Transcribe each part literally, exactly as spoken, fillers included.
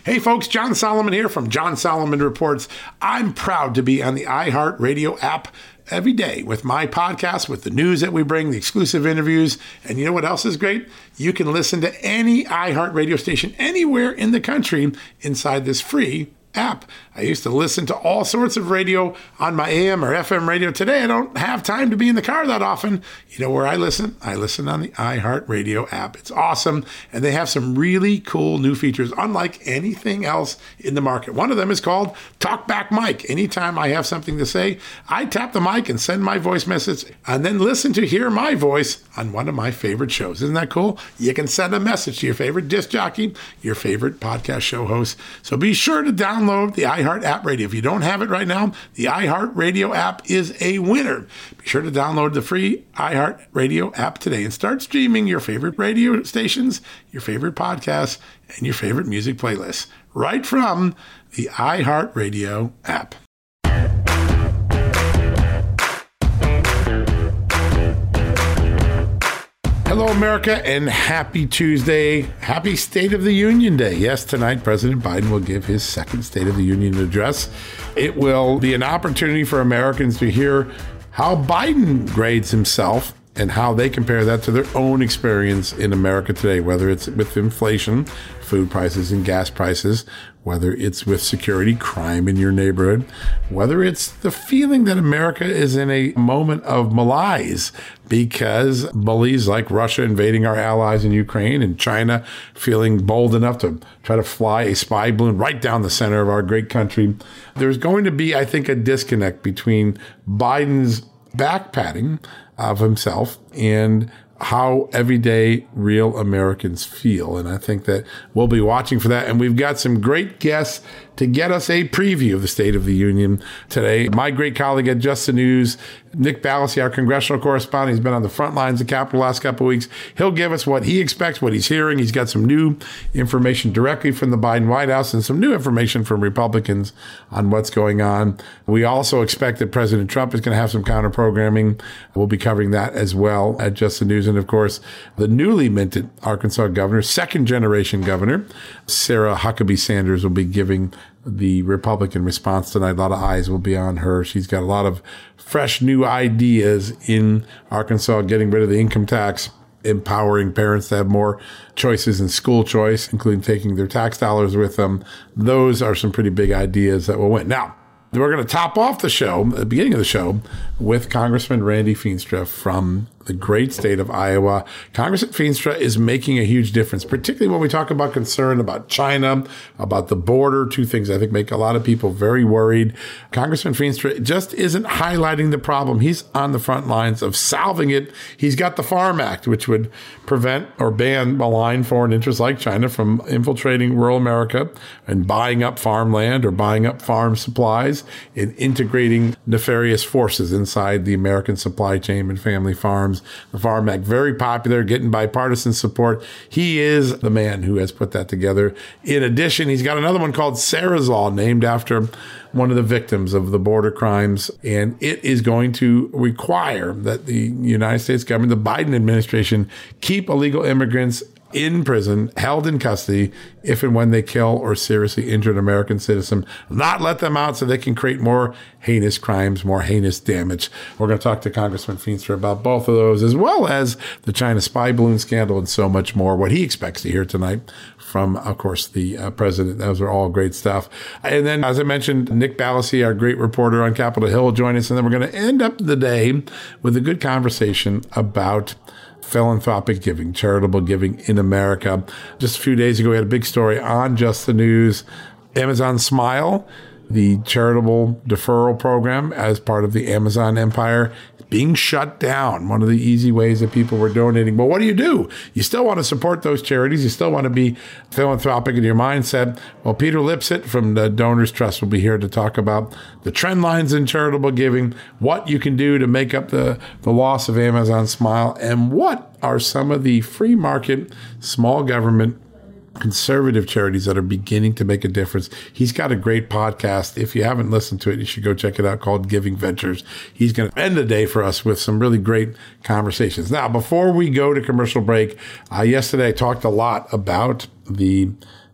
Hey folks, John Solomon here from John Solomon Reports. I'm proud to be on the iHeartRadio app every day with my podcast, with the news that we bring, the exclusive interviews. And you know what else is great? You can listen to any iHeartRadio station anywhere in the country inside this free app. I used to listen to all sorts of radio on my A M or F M radio. Today, I don't have time to be in the car that often. You know where I listen? I listen on the iHeartRadio app. It's awesome, and they have some really cool new features, unlike anything else in the market. One of them is called Talkback Mic. Anytime I have something to say, I tap the mic and send my voice message, and then listen to hear my voice on one of my favorite shows. Isn't that cool? You can send a message to your favorite disc jockey, your favorite podcast show host. So be sure to download the iHeart app radio. If you don't have it right now, the iHeartRadio app is a winner. Be sure to download the free iHeartRadio app today and start streaming your favorite radio stations, your favorite podcasts, and your favorite music playlists right from the iHeartRadio app. Hello, America, and happy Tuesday. Happy State of the Union Day. Yes, tonight, President Biden will give his second State of the Union address. It will be an opportunity for Americans to hear how Biden grades himself and how they compare that to their own experience in America today, whether it's with inflation, food prices and gas prices, whether it's with security, crime in your neighborhood, whether it's the feeling that America is in a moment of malaise because bullies like Russia invading our allies in Ukraine and China feeling bold enough to try to fly a spy balloon right down the center of our great country. There's going to be, I think, a disconnect between Biden's back-patting of himself and how everyday real Americans feel. And I think that we'll be watching for that. And we've got some great guests to get us a preview of the State of the Union today. My great colleague at Just the News, Nick Ballasy, our congressional correspondent, he's been on the front lines of Capitol the last couple of weeks. He'll give us what he expects, what he's hearing. He's got some new information directly from the Biden White House and some new information from Republicans on what's going on. We also expect that President Trump is going to have some counter programming. We'll be covering that as well at Just the News. And of course, the newly minted Arkansas governor, second generation governor, Sarah Huckabee Sanders, will be giving the Republican response tonight. A lot of eyes will be on her. She's got a lot of fresh new ideas in Arkansas, getting rid of the income tax, empowering parents to have more choices in school choice, including taking their tax dollars with them. Those are some pretty big ideas that will win. Now, we're going to top off the show, at the beginning of the show, with Congressman Randy Feenstra from the great state of Iowa. Congressman Feenstra is making a huge difference, particularly when we talk about concern about China, about the border, two things I think make a lot of people very worried. Congressman Feenstra just isn't highlighting the problem. He's on the front lines of solving it. He's got the Farm Act, which would prevent or ban malign foreign interests like China from infiltrating rural America and buying up farmland or buying up farm supplies and integrating nefarious forces inside the American supply chain and family farms. The Farm Act, very popular, getting bipartisan support. He is the man who has put that together. In addition, he's got another one called Sarah's Law, named after one of the victims of the border crimes. And it is going to require that the United States government, the Biden administration, keep illegal immigrants in prison, held in custody, if and when they kill or seriously injure an American citizen, not let them out so they can create more heinous crimes, more heinous damage. We're going to talk to Congressman Feenstra about both of those, as well as the China spy balloon scandal and so much more, what he expects to hear tonight from, of course, the uh, president. Those are all great stuff. And then, as I mentioned, Nick Ballasy, our great reporter on Capitol Hill, will join us. And then we're going to end up the day with a good conversation about philanthropic giving, charitable giving in America. Just a few days ago, we had a big story on Just the News. Amazon Smile, the charitable deferral program as part of the Amazon empire, being shut down. One of the easy ways that people were donating. But what do you do? You still want to support those charities. You still want to be philanthropic in your mindset. Well, Peter Lipset from the Donors Trust will be here to talk about the trend lines in charitable giving, what you can do to make up the, the loss of Amazon Smile, and what are some of the free market, small government, conservative charities that are beginning to make a difference. He's got a great podcast. If you haven't listened to it, you should go check it out, called Giving Ventures. He's going to end the day for us with some really great conversations. Now, before we go to commercial break, uh, yesterday I talked a lot about the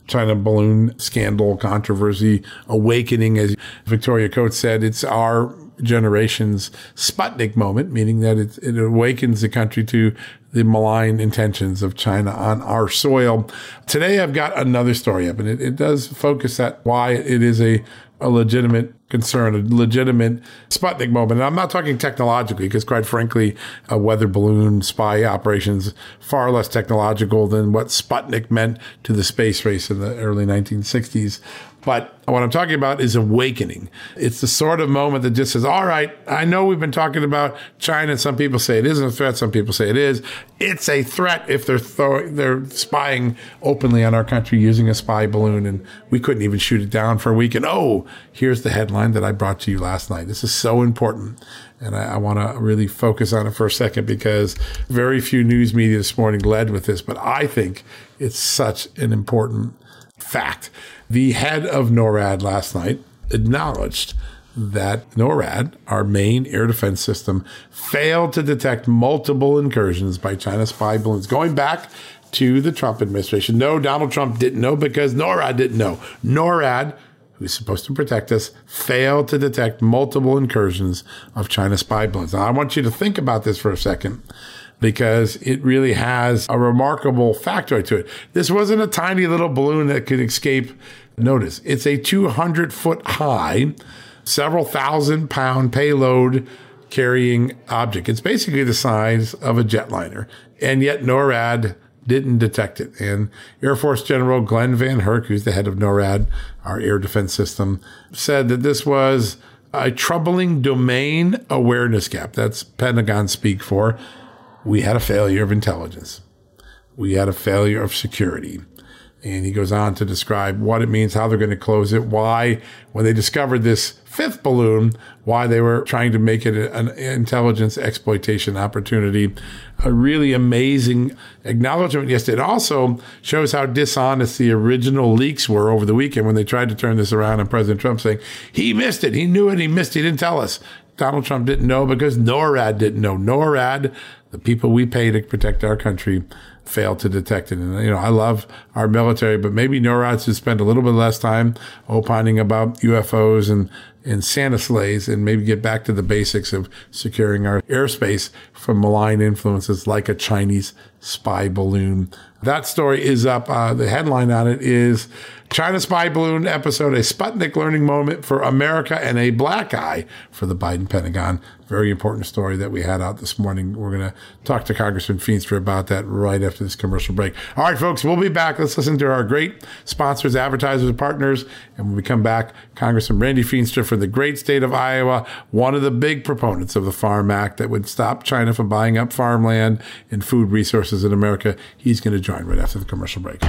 China balloon scandal, controversy, awakening, as Victoria Coates said. It's our generation's Sputnik moment, meaning that it, it awakens the country to the malign intentions of China on our soil. Today, I've got another story up, and it, it does focus at why it is a, a legitimate concern, a legitimate Sputnik moment. And I'm not talking technologically, because quite frankly, a weather balloon spy operations far less technological than what Sputnik meant to the space race in the early nineteen sixties. But what I'm talking about is awakening. It's the sort of moment that just says, all right, I know we've been talking about China. Some people say it isn't a threat. Some people say it is. It's a threat if they're th- they're spying openly on our country using a spy balloon, and we couldn't even shoot it down for a week. And oh, here's the headline that I brought to you last night. This is so important. And I, I want to really focus on it for a second, because very few news media this morning led with this, but I think it's such an important fact. The head of NORAD last night acknowledged that NORAD, our main air defense system, failed to detect multiple incursions by China's spy balloons going back to the Trump administration. No, Donald Trump didn't know because NORAD didn't know. NORAD, who's supposed to protect us, failed to detect multiple incursions of China's spy balloons. Now, I want you to think about this for a second, because it really has a remarkable factor to it. This wasn't a tiny little balloon that could escape notice. It's a two hundred foot high, several thousand pound payload carrying object. It's basically the size of a jetliner. And yet NORAD didn't detect it. And Air Force General Glenn Van Herk, who's the head of NORAD, our air defense system, said that this was a troubling domain awareness gap. That's Pentagon speak for. We had a failure of intelligence. We had a failure of security. And he goes on to describe what it means, how they're going to close it, why, when they discovered this fifth balloon, why they were trying to make it an intelligence exploitation opportunity. A really amazing acknowledgement yesterday. It also shows how dishonest the original leaks were over the weekend when they tried to turn this around, and President Trump saying, he missed it. He knew it. He missed it. He didn't tell us. Donald Trump didn't know because NORAD didn't know. NORAD, the people we pay to protect our country, failed to detect it. And, you know, I love our military, but maybe NORAD should spend a little bit less time opining about U F Os and, and Santa sleighs, and maybe get back to the basics of securing our airspace from malign influences like a Chinese spy balloon. That story is up. Uh, the headline on it is China spy balloon episode, a Sputnik learning moment for America and a black eye for the Biden Pentagon. Very important story that we had out this morning. We're going to talk to Congressman Feenstra about that right after this commercial break. All right, folks, we'll be back. Let's listen to our great sponsors, advertisers, and partners. And when we come back, Congressman Randy Feenstra for the great state of Iowa, one of the big proponents of the Farm Act that would stop China from buying up farmland and food resources in America. He's going to join right after the commercial break.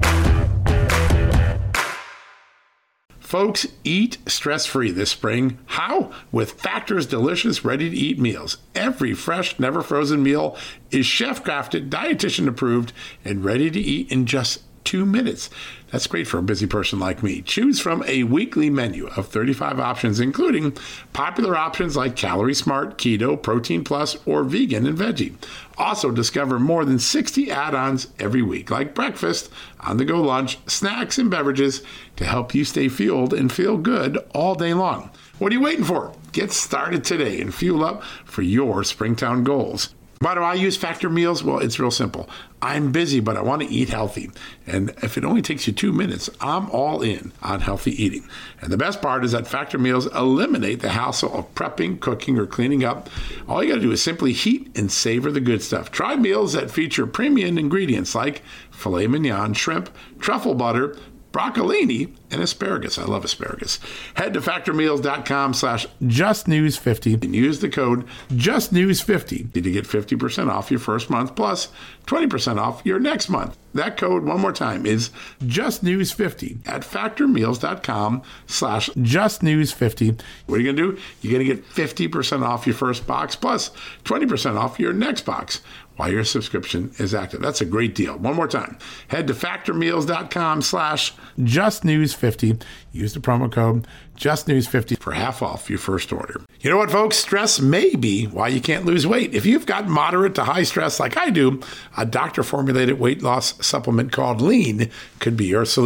Folks, eat stress-free this spring. How? With Factor's delicious, ready-to-eat meals. Every fresh, never-frozen meal is chef-crafted, dietitian-approved, and ready to eat in just two minutes. That's great for a busy person like me. Choose from a weekly menu of thirty-five options, including popular options like Calorie Smart, Keto, Protein Plus, or Vegan and Veggie. Also, discover more than sixty add-ons every week, like breakfast, on-the-go lunch, snacks, and beverages to help you stay fueled and feel good all day long. What are you waiting for? Get started today and fuel up for your Springtown goals. Why do I use Factor meals? Well, it's real simple. I'm busy, but I want to eat healthy. And if it only takes you two minutes, I'm all in on healthy eating. And the best part is that Factor meals eliminate the hassle of prepping, cooking, or cleaning up. All you got to do is simply heat and savor the good stuff. Try meals that feature premium ingredients like filet mignon, shrimp, truffle butter, broccolini, and asparagus. I love asparagus. Head to factormeals.com slash justnews50 and use the code justnews50 to get fifty percent off your first month plus twenty percent off your next month. That code, one more time, is justnews50 at factormeals.com slash justnews50. What are you going to do? You're going to get fifty percent off your first box plus twenty percent off your next box while your subscription is active. That's a great deal. One more time. Head to factormeals.com slash justnews50. Use the promo code justnews50 for half off your first order. You know what, folks? Stress may be why you can't lose weight. If you've got moderate to high stress like I do, a doctor-formulated weight loss supplement called Lean could be your solution.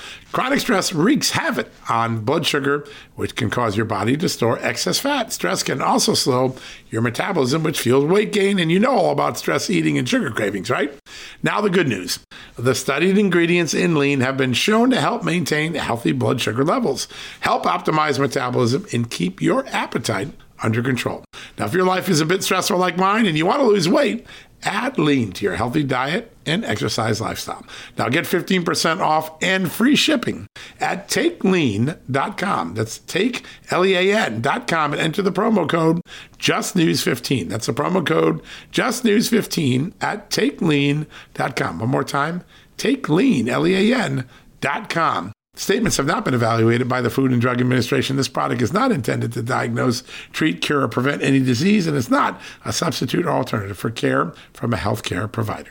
Chronic stress wreaks havoc on blood sugar, which can cause your body to store excess fat. Stress can also slow your metabolism, which fuels weight gain. And you know all about stress eating and sugar cravings, right? Now the good news. The studied ingredients in Lean have been shown to help maintain healthy blood sugar levels, help optimize metabolism, and keep your appetite under control. Now, if your life is a bit stressful like mine and you want to lose weight, add Lean to your healthy diet and exercise lifestyle. Now get fifteen percent off and free shipping at take lean dot com. That's take, L E A N dot com, and enter the promo code just news fifteen. That's the promo code just news fifteen at take lean dot com. One more time, take lean, L E A N dot com. Statements have not been evaluated by the Food and Drug Administration. This product is not intended to diagnose, treat, cure, or prevent any disease, and is not a substitute or alternative for care from a healthcare provider.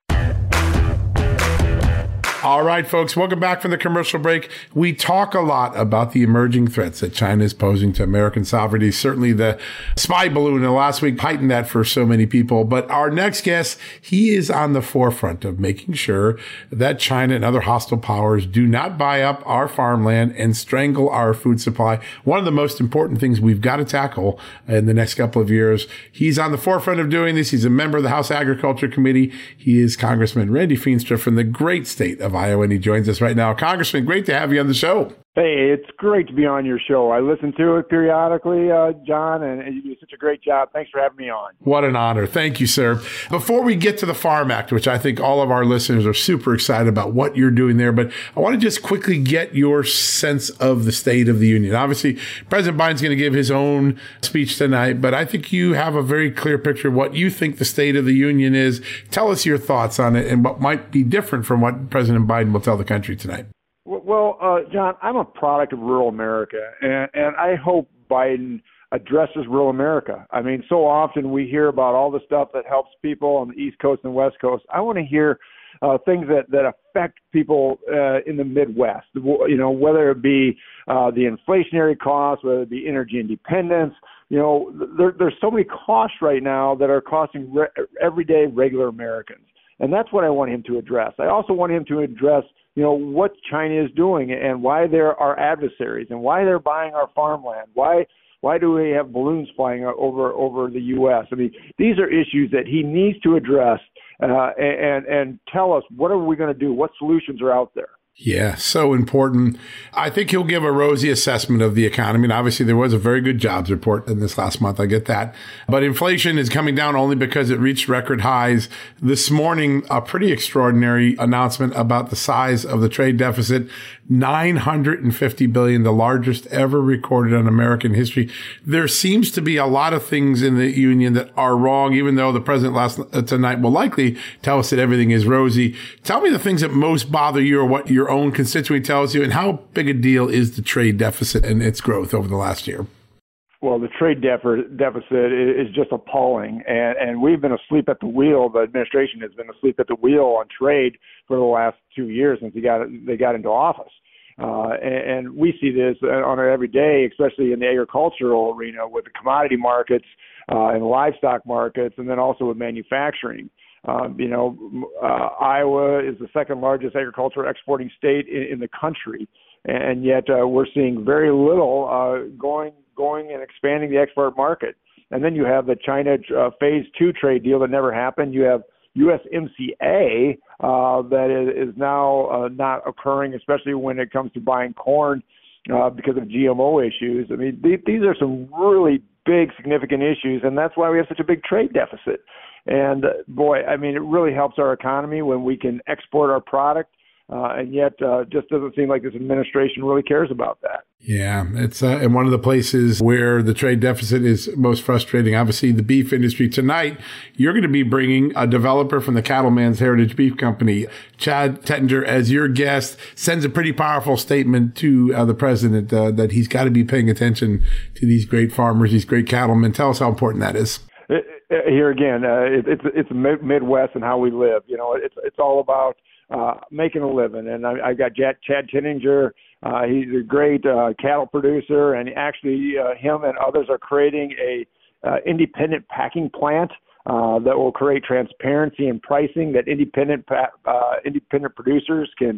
All right, folks, welcome back from the commercial break. We talk a lot about the emerging threats that China is posing to American sovereignty. Certainly the spy balloon in the last week heightened that for so many people. But our next guest, he is on the forefront of making sure that China and other hostile powers do not buy up our farmland and strangle our food supply. One of the most important things we've got to tackle in the next couple of years. He's on the forefront of doing this. He's a member of the House Agriculture Committee. He is Congressman Randy Feenstra from the great state of Iowa, and he joins us right now. Congressman, great to have you on the show. Hey, it's great to be on your show. I listen to it periodically, uh, John, and you do such a great job. Thanks for having me on. What an honor. Thank you, sir. Before we get to the Farm Act, which I think all of our listeners are super excited about what you're doing there, but I want to just quickly get your sense of the State of the Union. Obviously, President Biden's going to give his own speech tonight, but I think you have a very clear picture of what you think the State of the Union is. Tell us your thoughts on it and what might be different from what President Biden will tell the country tonight. Well, uh, John, I'm a product of rural America, and, and I hope Biden addresses rural America. I mean, so often we hear about all the stuff that helps people on the East Coast and West Coast. I want to hear uh, things that, that affect people uh, in the Midwest, you know, whether it be uh, the inflationary costs, whether it be energy independence. You know, there, there's so many costs right now that are costing re- everyday regular Americans. And that's what I want him to address. I also want him to address you know, what China is doing and why they're our adversaries and why they're buying our farmland. Why why do we have balloons flying over over the U S? I mean, these are issues that he needs to address uh, and and tell us what are we going to do? What solutions are out there? Yeah, so important. I think he'll give a rosy assessment of the economy. And obviously, there was a very good jobs report in this last month. I get that. But inflation is coming down only because it reached record highs. This morning, a pretty extraordinary announcement about the size of the trade deficit, nine hundred fifty billion dollars, the largest ever recorded in American history. There seems to be a lot of things in the union that are wrong, even though the president last uh, tonight will likely tell us that everything is rosy. Tell me the things that most bother you or what your own constituent tells you, and how big a deal is the trade deficit and its growth over the last year? Well, the trade deficit deficit is just appalling, and, and we've been asleep at the wheel. The administration has been asleep at the wheel on trade for the last two years since they got they got into office. Uh, and, and we see this on an every day, especially in the agricultural arena with the commodity markets uh, and livestock markets, and then also with manufacturing. Um, you know, uh, Iowa is the second largest agricultural exporting state in, in the country, and yet uh, we're seeing very little uh, going going and expanding the export market. And then you have the China uh, phase two trade deal that never happened. You have U S M C A uh, that is, is now uh, not occurring, especially when it comes to buying corn uh, because of G M O issues. I mean, th- these are some really big, significant issues, and that's why we have such a big trade deficit. And, uh, boy, I mean, it really helps our economy when we can export our product, uh, and yet uh, just doesn't seem like this administration really cares about that. Yeah, it's uh, in one of the places where the trade deficit is most frustrating. Obviously, the beef industry. Tonight, you're going to be bringing a developer from the Cattleman's Heritage Beef Company, Chad Tettinger, as your guest, sends a pretty powerful statement to uh, the president uh, that he's got to be paying attention to these great farmers, these great cattlemen. Tell us how important that is. Here again, uh, it, it's it's Midwest and how we live. You know, it's it's all about uh, making a living. And I, I got Chad, Chad Tettinger. Uh, he's a great uh, cattle producer, and actually, uh, him and others are creating a uh, independent packing plant uh, that will create transparency in pricing. That independent pa- uh, independent producers can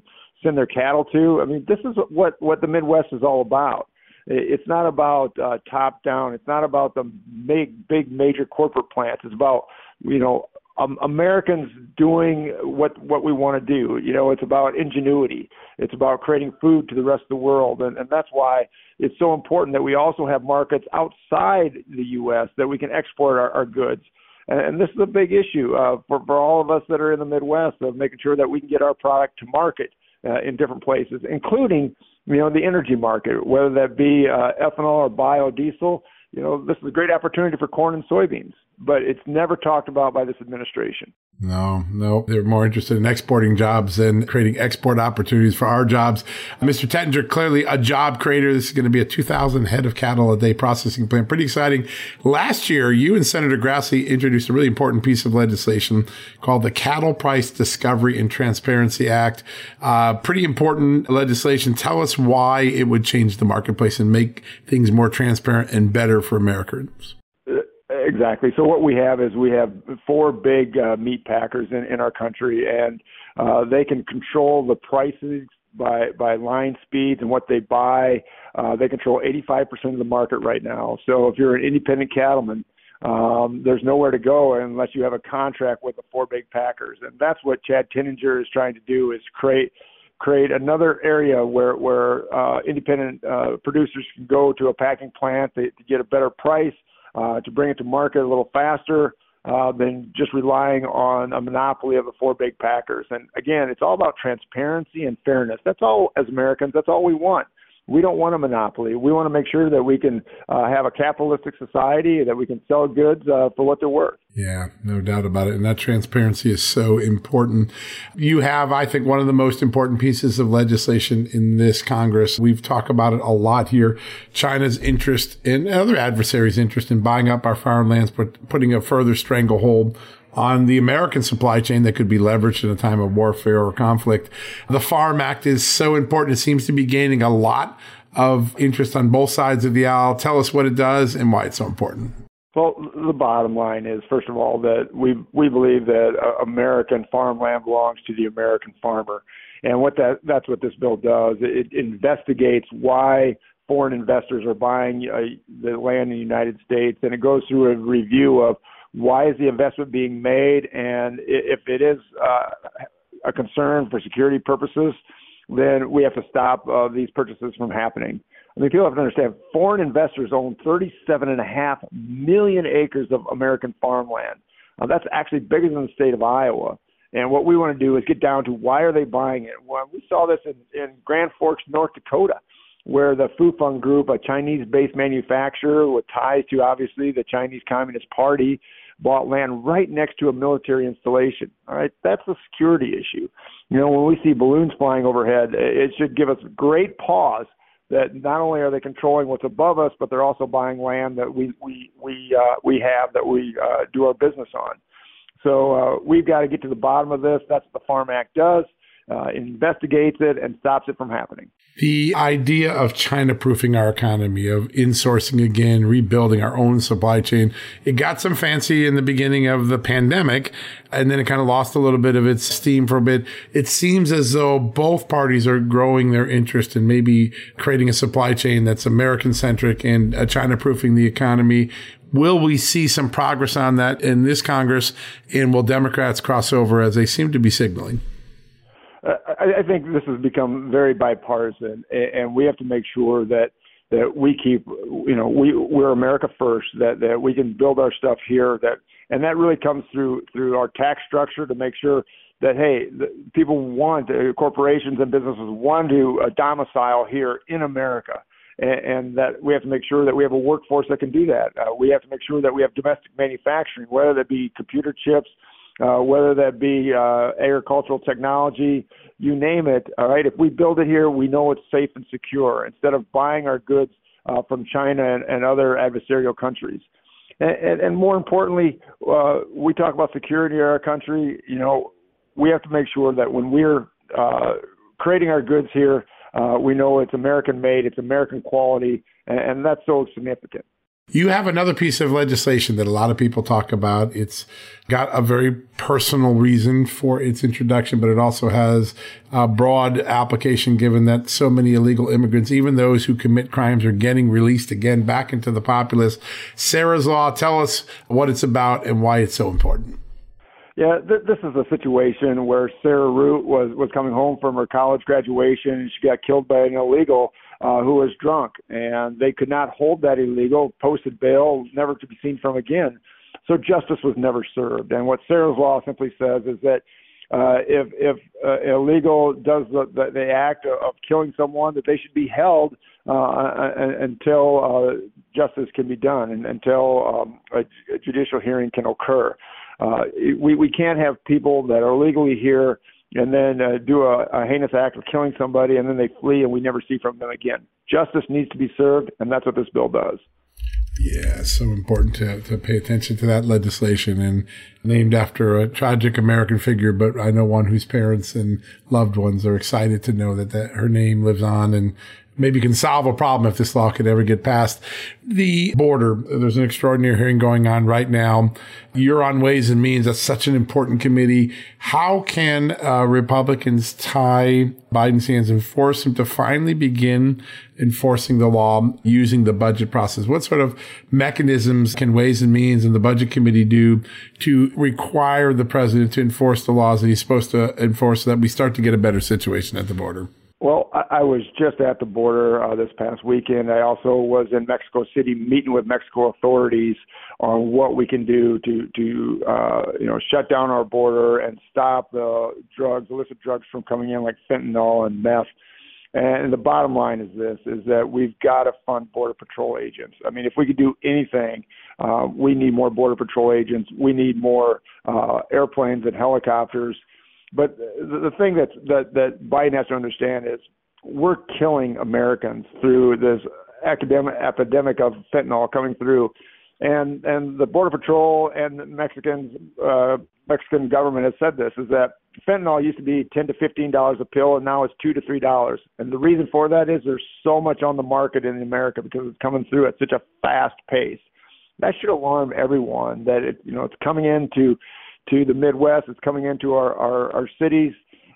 send their cattle to. I mean, this is what, what the Midwest is all about. It's not about uh, top down. It's not about the big, big major corporate plants. It's about, you know, um, Americans doing what what we want to do. You know, it's about ingenuity. It's about creating food to the rest of the world. And, and that's why it's so important that we also have markets outside the U S that we can export our, our goods. And, and this is a big issue uh, for, for all of us that are in the Midwest, of making sure that we can get our product to market uh, in different places, including, you know, the energy market, whether that be uh, ethanol or biodiesel. You know, this is a great opportunity for corn and soybeans, but it's never talked about by this administration. No, no, they're more interested in exporting jobs than creating export opportunities for our jobs. Mister Tettinger, clearly a job creator. This is going to be a two thousand head of cattle a day processing plant. Pretty exciting. Last year, you and Senator Grassley introduced a really important piece of legislation called the Cattle Price Discovery and Transparency Act. Uh, pretty important legislation. Tell us why it would change the marketplace and make things more transparent and better for Americans. Exactly. So what we have is we have four big uh, meat packers in, in our country, and uh, they can control the prices by by line speeds and what they buy. Uh, they control eighty-five percent of the market right now. So if you're an independent cattleman, um, there's nowhere to go unless you have a contract with the four big packers. And that's what Chad Tettinger is trying to do, is create create another area where, where uh, independent uh, producers can go to a packing plant to, to get a better price, Uh, to bring it to market a little faster uh, than just relying on a monopoly of the four big packers. And again, it's all about transparency and fairness. That's all, as Americans, that's all we want. We don't want a monopoly. We want to make sure that we can uh, have a capitalistic society, that we can sell goods uh, for what they're worth. Yeah, no doubt about it. And that transparency is so important. You have, I think, one of the most important pieces of legislation in this Congress. We've talked about it a lot here. China's interest and other adversaries' interest in buying up our farmlands, but putting a further stranglehold on the American supply chain that could be leveraged in a time of warfare or conflict. The Farm Act is so important. It seems to be gaining a lot of interest on both sides of the aisle. Tell us what it does and why it's so important. Well, the bottom line is, first of all, that we we believe that uh, American farmland belongs to the American farmer. And what that that's what this bill does. It, it investigates why foreign investors are buying uh, the land in the United States, and it goes through a review of why is the investment being made, and if it is uh, a concern for security purposes, then we have to stop uh, these purchases from happening. I mean, people have to understand, foreign investors own thirty-seven and a half million acres of American farmland. Uh, that's actually bigger than the state of Iowa. And what we want to do is get down to why are they buying it. Well, we saw this in, in Grand Forks, North Dakota, where the Fufeng Group, a Chinese-based manufacturer with ties to, obviously, the Chinese Communist Party, bought land right next to a military installation. All right, that's a security issue. You know, when we see balloons flying overhead, it should give us great pause that not only are they controlling what's above us, but they're also buying land that we we we uh, we have that we uh, do our business on. So uh, we've got to get to the bottom of this. That's what the Farm Act does. Uh, investigates it and stops it from happening. The idea of China-proofing our economy, of insourcing again, rebuilding our own supply chain, it got some fancy in the beginning of the pandemic, and then it kind of lost a little bit of its steam for a bit. It seems as though both parties are growing their interest in maybe creating a supply chain that's American-centric and uh, China-proofing the economy. Will we see some progress on that in this Congress, and will Democrats cross over as they seem to be signaling? I, I think this has become very bipartisan, and we have to make sure that, that we keep, you know, we, we're America first, that, that we can build our stuff here, that, and that really comes through, through our tax structure to make sure that, hey, the, people want, uh, corporations and businesses want to uh, domicile here in America, and, and that we have to make sure that we have a workforce that can do that. Uh, we have to make sure that we have domestic manufacturing, whether that be computer chips, Uh, whether that be uh, agricultural technology, you name it. All right, if we build it here, we know it's safe and secure instead of buying our goods uh, from China and, and other adversarial countries. And, and, and more importantly, uh, we talk about security in our country. You know, we have to make sure that when we're uh, creating our goods here, uh, we know it's American made, it's American quality, and, and that's so significant. You have another piece of legislation that a lot of people talk about. It's got a very personal reason for its introduction, but it also has a broad application given that so many illegal immigrants, even those who commit crimes, are getting released again back into the populace. Sarah's Law, tell us what it's about and why it's so important. Yeah, th- this is a situation where Sarah Root was, was coming home from her college graduation and she got killed by an illegal uh, who was drunk, and they could not hold that illegal, posted bail, never to be seen from again. So justice was never served. And what Sarah's Law simply says is that uh, if if uh, illegal does the, the, the act of killing someone, that they should be held uh, until uh, justice can be done and until um, a, a judicial hearing can occur. Uh, we, we can't have people that are legally here and then uh, do a, a heinous act of killing somebody and then they flee and we never see from them again. Justice needs to be served, and that's what this bill does. Yeah, it's so important to, to pay attention to that legislation, and named after a tragic American figure, but I know one whose parents and loved ones are excited to know that, that her name lives on and maybe can solve a problem if this law could ever get passed. The border, there's an extraordinary hearing going on right now. You're on Ways and Means. That's such an important committee. How can uh, Republicans tie Biden's hands and force him to finally begin enforcing the law using the budget process? What sort of mechanisms can Ways and Means and the Budget Committee do to require the president to enforce the laws that he's supposed to enforce so that we start to get a better situation at the border? Well, I, I was just at the border uh, this past weekend. I also was in Mexico City meeting with Mexico authorities on what we can do to, to uh, you know, shut down our border and stop the drugs, illicit drugs from coming in like fentanyl and meth. And the bottom line is this, is that we've got to fund Border Patrol agents. I mean, if we could do anything, uh, we need more Border Patrol agents. We need more uh, airplanes and helicopters. But the, the thing that's, that that Biden has to understand is we're killing Americans through this academic epidemic of fentanyl coming through, and and the Border Patrol and the Mexicans uh, Mexican government has said this, is that fentanyl used to be ten to fifteen dollars a pill, and now it's two to three dollars. And the reason for that is there's so much on the market in America because it's coming through at such a fast pace. That should alarm everyone that it you know it's coming into to the Midwest. It's coming into our, our, our cities.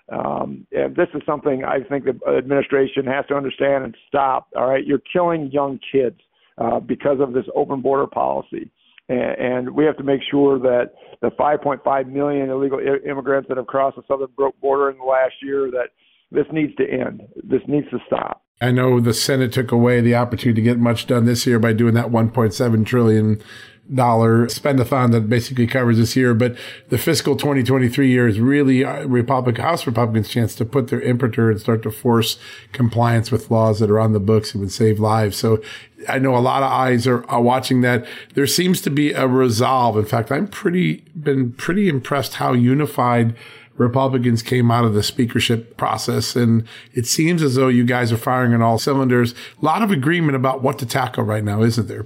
Um, and this is something I think the administration has to understand and stop. All right. You're killing young kids uh, because of this open border policy. And, and we have to make sure that the five point five million illegal I- immigrants that have crossed the southern border in the last year, that this needs to end. This needs to stop. I know the Senate took away the opportunity to get much done this year by doing that one point seven trillion dollar spend-a-thon that basically covers this year. But the fiscal twenty twenty-three year is really Republican, House Republicans' chance to put their imprimatur and start to force compliance with laws that are on the books and would save lives. So I know a lot of eyes are, are watching that. There seems to be a resolve. In fact, I'm pretty, been pretty impressed how unified Republicans came out of the speakership process. And it seems as though you guys are firing on all cylinders. A lot of agreement about what to tackle right now, isn't there?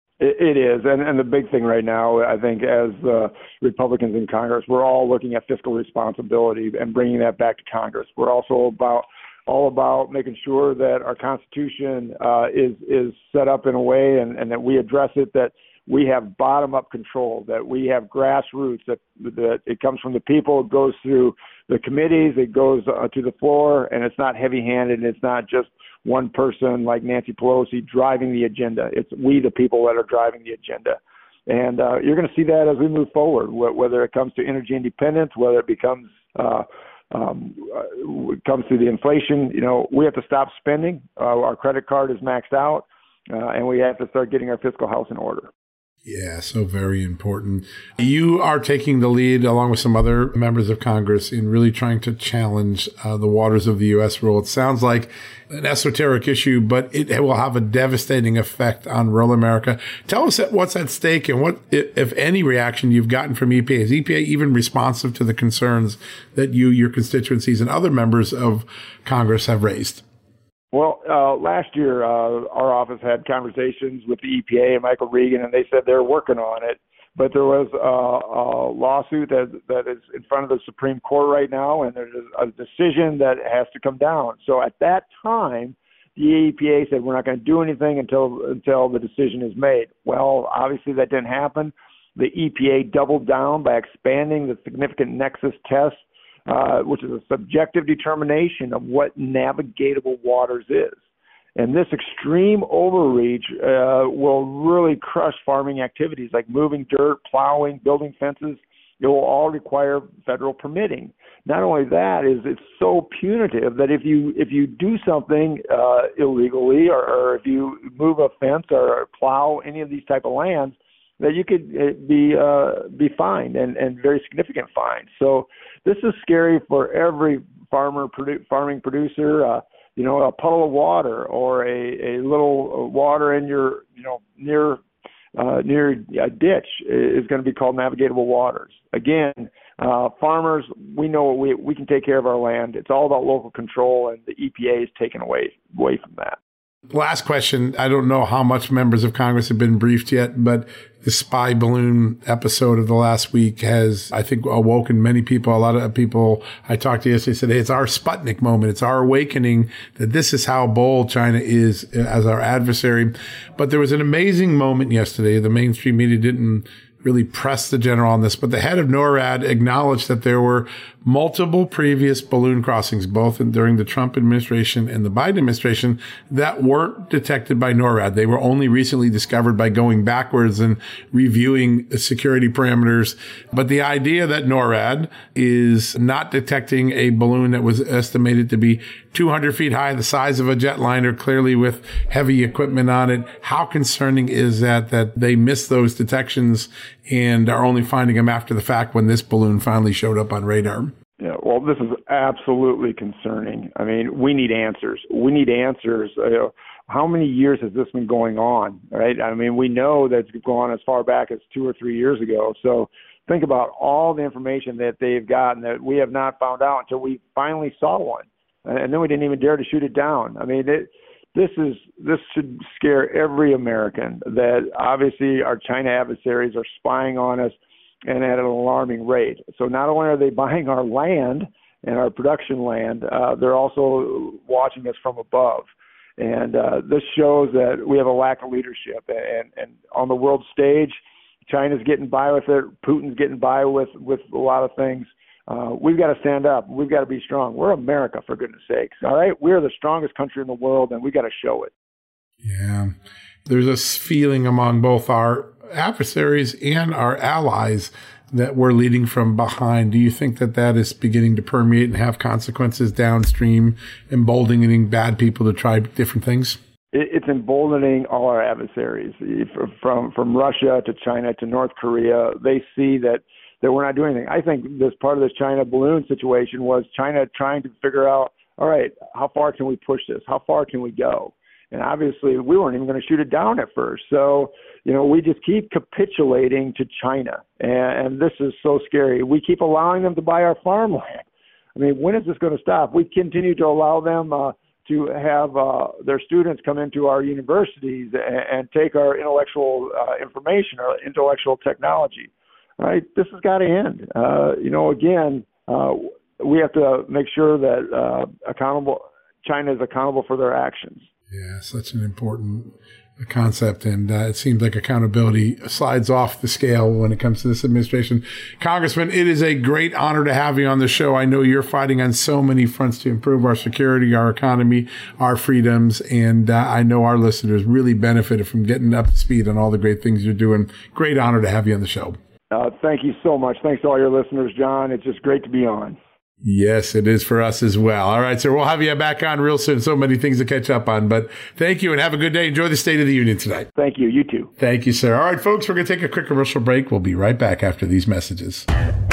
It is. And, and the big thing right now, I think, as uh, Republicans in Congress, we're all looking at fiscal responsibility and bringing that back to Congress. We're also about all about making sure that our Constitution uh, is is set up in a way and, and that we address it, that we have bottom-up control, that we have grassroots, that that it comes from the people, it goes through the committees, it goes uh, to the floor, and it's not heavy-handed, and it's not just one person like Nancy Pelosi driving the agenda. It's we, the people, that are driving the agenda. And uh, you're going to see that as we move forward, wh- whether it comes to energy independence, whether it becomes uh, um, uh, it comes to the inflation. You know, we have to stop spending. Uh, our credit card is maxed out, uh, and we have to start getting our fiscal house in order. Yeah, so very important. You are taking the lead along with some other members of Congress in really trying to challenge uh, the waters of the U S rule. It sounds like an esoteric issue, but it will have a devastating effect on rural America. Tell us what's at stake and what, if any, reaction you've gotten from E P A. Is E P A even responsive to the concerns that you, your constituencies, and other members of Congress have raised? Well, uh, last year, uh, our office had conversations with the E P A and Michael Regan, and they said they're working on it. But there was a, a lawsuit that that is in front of the Supreme Court right now, and there's a decision that has to come down. So at that time, the E P A said we're not going to do anything until until the decision is made. Well, obviously that didn't happen. The E P A doubled down by expanding the significant nexus test, uh, which is a subjective determination of what navigatable waters is. And this extreme overreach uh, will really crush farming activities like moving dirt, plowing, building fences. It will all require federal permitting. Not only that, is it's so punitive that if you if you do something uh, illegally, or, or if you move a fence or plow any of these type of lands, that you could be uh, be fined, and, and very significant fines. So this is scary for every farmer produ- farming producer. Uh, you know, a puddle of water or a, a little water in your you know near uh, near a ditch is going to be called navigatable waters. Again, uh, farmers, we know we we can take care of our land. It's all about local control, and the E P A is taken away away from that. Last question. I don't know how much members of Congress have been briefed yet, but the spy balloon episode of the last week has, I think, awoken many people. A lot of people I talked to yesterday said, hey, it's our Sputnik moment. It's our awakening that this is how bold China is as our adversary. But there was an amazing moment yesterday. The mainstream media didn't really press the general on this, but the head of NORAD acknowledged that there were multiple previous balloon crossings, both in, during the Trump administration and the Biden administration, that weren't detected by NORAD. They were only recently discovered by going backwards and reviewing security parameters. But the idea that NORAD is not detecting a balloon that was estimated to be two hundred feet high, the size of a jetliner, clearly with heavy equipment on it, how concerning is that, that they missed those detections and are only finding them after the fact when this balloon finally showed up on radar? Yeah, well, this is absolutely concerning. I mean, we need answers. We need answers. Uh, how many years has this been going on, right? I mean, we know that it's gone as far back as two or three years ago. So think about all the information that they've gotten that we have not found out until we finally saw one. And then we didn't even dare to shoot it down. I mean, it, this is this should scare every American that obviously our China adversaries are spying on us and at an alarming rate. So not only are they buying our land and our production land, uh, they're also watching us from above. And uh, this shows that we have a lack of leadership. And, and on the world stage, China's getting by with it. Putin's getting by with, with a lot of things. Uh, we've got to stand up. We've got to be strong. We're America, for goodness sakes. All right? We're the strongest country in the world, and we got to show it. Yeah. There's a feeling among both our adversaries and our allies that we're leading from behind. Do you think that that is beginning to permeate and have consequences downstream, emboldening bad people to try different things? It's emboldening all our adversaries, from from Russia to China to North Korea. They see that, that we're not doing anything. I think this part of this China balloon situation was China trying to figure out, all right, how far can we push this? How far can we go? And obviously, we weren't even going to shoot it down at first. So, you know, we just keep capitulating to China. And, and this is so scary. We keep allowing them to buy our farmland. I mean, when is this going to stop? We continue to allow them uh, to have uh, their students come into our universities and, and take our intellectual uh, information, our intellectual technology. All right? This has got to end. Uh, you know, again, uh, we have to make sure that uh, accountable China is accountable for their actions. Yeah, such an important concept, and uh, it seems like accountability slides off the scale when it comes to this administration. Congressman, it is a great honor to have you on the show. I know you're fighting on so many fronts to improve our security, our economy, our freedoms, and uh, I know our listeners really benefited from getting up to speed on all the great things you're doing. Great honor to have you on the show. Uh, thank you so much. Thanks to all your listeners, John. It's just great to be on. Yes, it is for us as well. All right, sir, we'll have you back on real soon. So many things to catch up on. But thank you and have a good day. Enjoy the State of the Union tonight. Thank you. You too. Thank you, sir. All right, folks, we're going to take a quick commercial break. We'll be right back after these messages.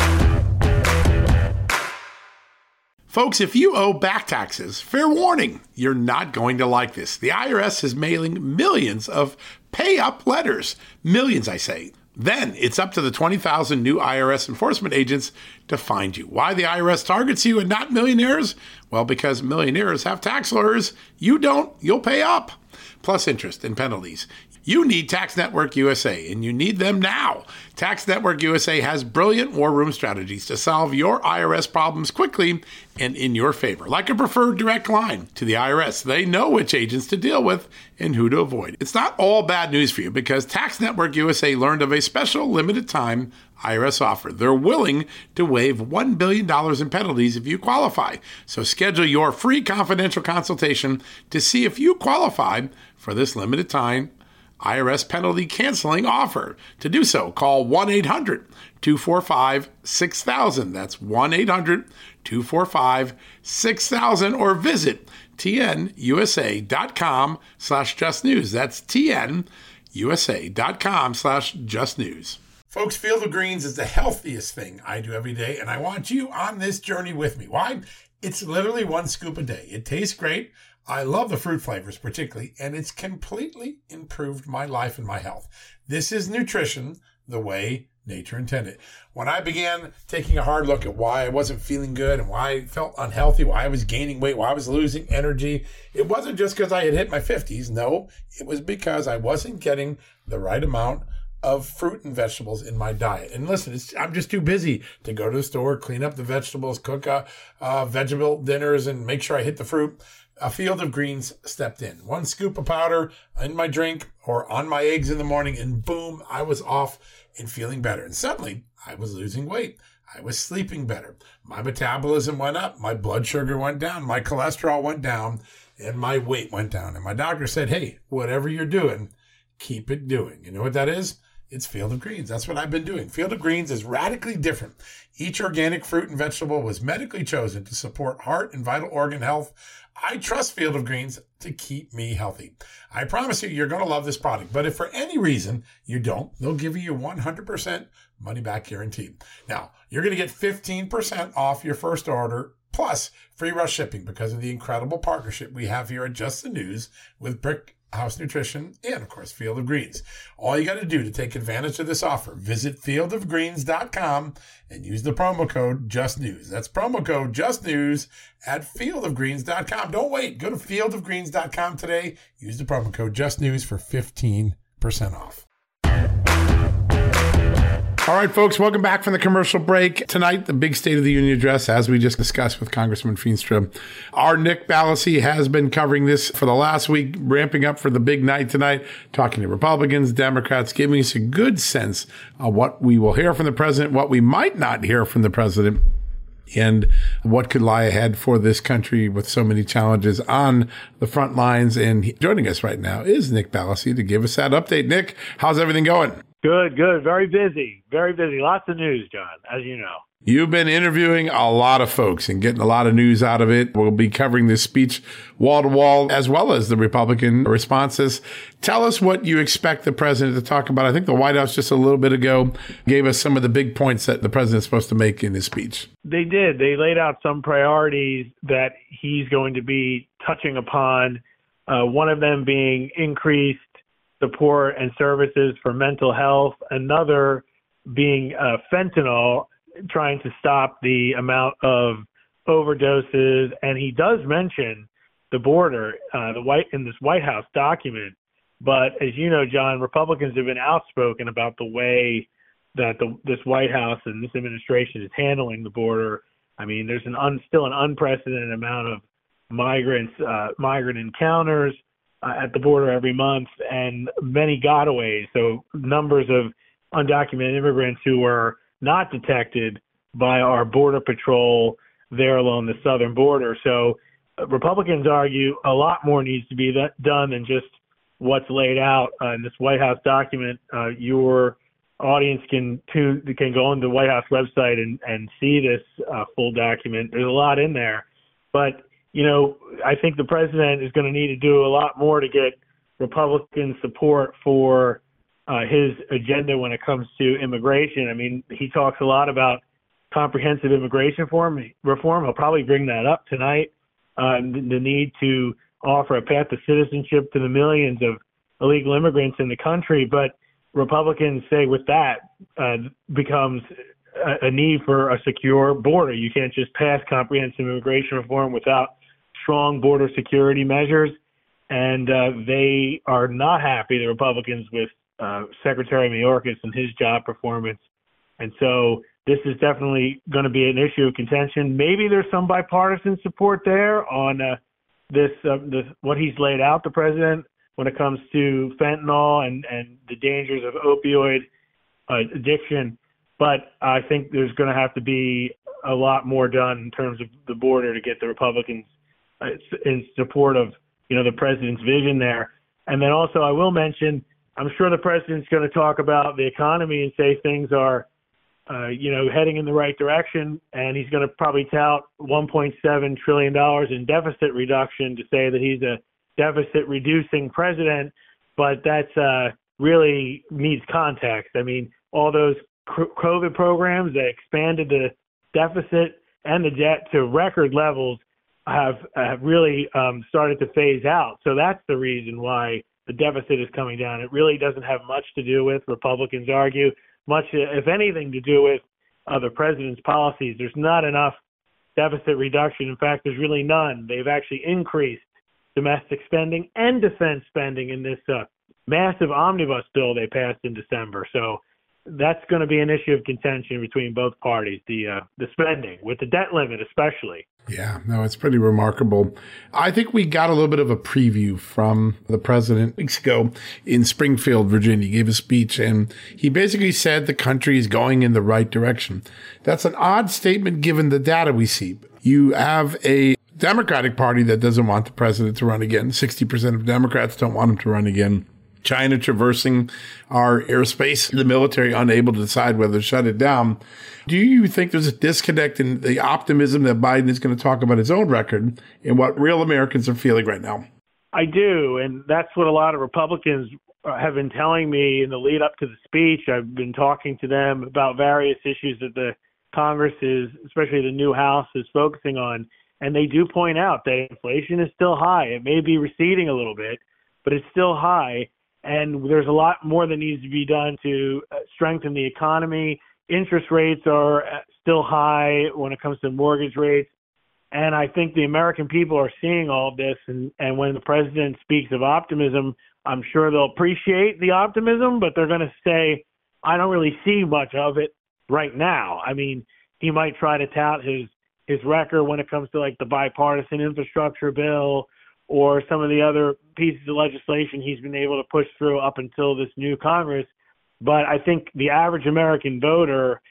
Folks, if you owe back taxes, fair warning, you're not going to like this. The I R S is mailing millions of pay-up letters. Millions, I say. Then it's up to the twenty thousand new I R S enforcement agents to find you. Why the I R S targets you and not millionaires? Well, because millionaires have tax lawyers. You don't. You'll pay up. Plus interest and penalties. You need Tax Network U S A, and you need them now. Tax Network U S A has brilliant war room strategies to solve your I R S problems quickly and in your favor. Like a preferred direct line to the I R S, they know which agents to deal with and who to avoid. It's not all bad news for you because Tax Network U S A learned of a special limited time I R S offer. They're willing to waive one billion dollars in penalties if you qualify. So schedule your free confidential consultation to see if you qualify for this limited time I R S penalty canceling offer. To do so, call one eight hundred two four five six thousand. That's one eight hundred two four five six thousand or visit tnusa.com slash just news. That's tnusa.com slash just news. Folks, Field of Greens is the healthiest thing I do every day, and I want you on this journey with me. Why? It's literally one scoop a day. It tastes great. I love the fruit flavors particularly, and it's completely improved my life and my health. This is nutrition the way nature intended. When I began taking a hard look at why I wasn't feeling good and why I felt unhealthy, why I was gaining weight, why I was losing energy, it wasn't just because I had hit my fifties. No, it was because I wasn't getting the right amount of fruit and vegetables in my diet. And listen, it's, I'm just too busy to go to the store, clean up the vegetables, cook uh, uh, vegetable dinners, and make sure I hit the fruit. A Field of Greens stepped in. One scoop of powder in my drink or on my eggs in the morning, and boom, I was off and feeling better. And suddenly, I was losing weight. I was sleeping better. My metabolism went up. My blood sugar went down. My cholesterol went down. And my weight went down. And my doctor said, hey, whatever you're doing, keep it doing. You know what that is? It's Field of Greens. That's what I've been doing. Field of Greens is radically different. Each organic fruit and vegetable was medically chosen to support heart and vital organ health. I trust Field of Greens to keep me healthy. I promise you, you're going to love this product. But if for any reason you don't, they'll give you your one hundred percent money back guarantee. Now, you're going to get fifteen percent off your first order plus free rush shipping because of the incredible partnership we have here at Just the News with Brick House Nutrition, and of course, Field of Greens. All you got to do to take advantage of this offer, visit field of greens dot com and use the promo code JUSTNEWS. That's promo code JUSTNEWS at field of greens dot com. Don't wait. Go to field of greens dot com today. Use the promo code JUSTNEWS for fifteen percent off. All right, folks, welcome back from the commercial break. Tonight, the big State of the Union address, as we just discussed with Congressman Feenstra. Our Nick Ballasy has been covering this for the last week, ramping up for the big night tonight, talking to Republicans, Democrats, giving us a good sense of what we will hear from the president, what we might not hear from the president, and what could lie ahead for this country with so many challenges on the front lines. And he, joining us right now is Nick Ballasy to give us that update. Nick, how's everything going? Good, good. Very busy. Very busy. Lots of news, John, as you know. You've been interviewing a lot of folks and getting a lot of news out of it. We'll be covering this speech wall to wall, as well as the Republican responses. Tell us what you expect the president to talk about. I think the White House just a little bit ago gave us some of the big points that the president's supposed to make in his speech. They did. They laid out some priorities that he's going to be touching upon, uh, one of them being increased support and services for mental health, another being uh, fentanyl, trying to stop the amount of overdoses. And he does mention the border, uh, the White in this White House document. But as you know, John, Republicans have been outspoken about the way that the, this White House and this administration is handling the border. I mean, there's an un, still an unprecedented amount of migrants, uh, migrant encounters Uh, at the border every month, and many gotaways. So numbers of undocumented immigrants who are not detected by our Border Patrol there along the southern border. So uh, Republicans argue a lot more needs to be that, done than just what's laid out uh, in this White House document. Uh, your audience can too, can go on the White House website and, and see this uh, full document. There's a lot in there, but you know, I think the president is going to need to do a lot more to get Republican support for uh, his agenda when it comes to immigration. I mean, he talks a lot about comprehensive immigration reform. reform. He'll probably bring that up tonight, uh, the need to offer a path to citizenship to the millions of illegal immigrants in the country. But Republicans say with that uh, becomes a, a need for a secure border. You can't just pass comprehensive immigration reform without strong border security measures. and uh, they are not happy, the Republicans, with uh, Secretary Mayorkas and his job performance. And so this is definitely going to be an issue of contention. Maybe there's some bipartisan support there on uh, this, uh, this, what he's laid out, the president, when it comes to fentanyl and, and the dangers of opioid uh, addiction. But I think there's going to have to be a lot more done in terms of the border to get the Republicans uh, in support of, you know, the president's vision there. And then also I will mention, I'm sure the president's going to talk about the economy and say things are, uh, you know, heading in the right direction. And he's going to probably tout one point seven trillion dollars in deficit reduction to say that he's a deficit reducing president. But that's uh, really needs context. I mean, all those COVID programs that expanded the deficit and the debt to record levels have, have really um, started to phase out. So that's the reason why the deficit is coming down. It really doesn't have much to do with, Republicans argue, much, if anything, to do with uh, the president's policies. There's not enough deficit reduction. In fact, there's really none. They've actually increased domestic spending and defense spending in this uh, massive omnibus bill they passed in December. So that's going to be an issue of contention between both parties, the uh, the spending, with the debt limit especially. Yeah, no, it's pretty remarkable. I think we got a little bit of a preview from the president weeks ago in Springfield, Virginia. He gave a speech, and he basically said the country is going in the right direction. That's an odd statement given the data we see. You have a Democratic Party that doesn't want the president to run again. sixty percent of Democrats don't want him to run again. China traversing our airspace, the military unable to decide whether to shut it down. Do you think there's a disconnect in the optimism that Biden is going to talk about his own record and what real Americans are feeling right now? I do, and that's what a lot of Republicans have been telling me in the lead up to the speech. I've been talking to them about various issues that the Congress is, especially the new House, is focusing on, and they do point out that inflation is still high. It may be receding a little bit, but it's still high. And there's a lot more that needs to be done to strengthen the economy. Interest rates are still high when it comes to mortgage rates. And I think the American people are seeing all of this. And, and when the president speaks of optimism, I'm sure they'll appreciate the optimism, but they're going to say, I don't really see much of it right now. I mean, he might try to tout his, his record when it comes to like the bipartisan infrastructure bill or some of the other pieces of legislation he's been able to push through up until this new Congress. But I think the average American voter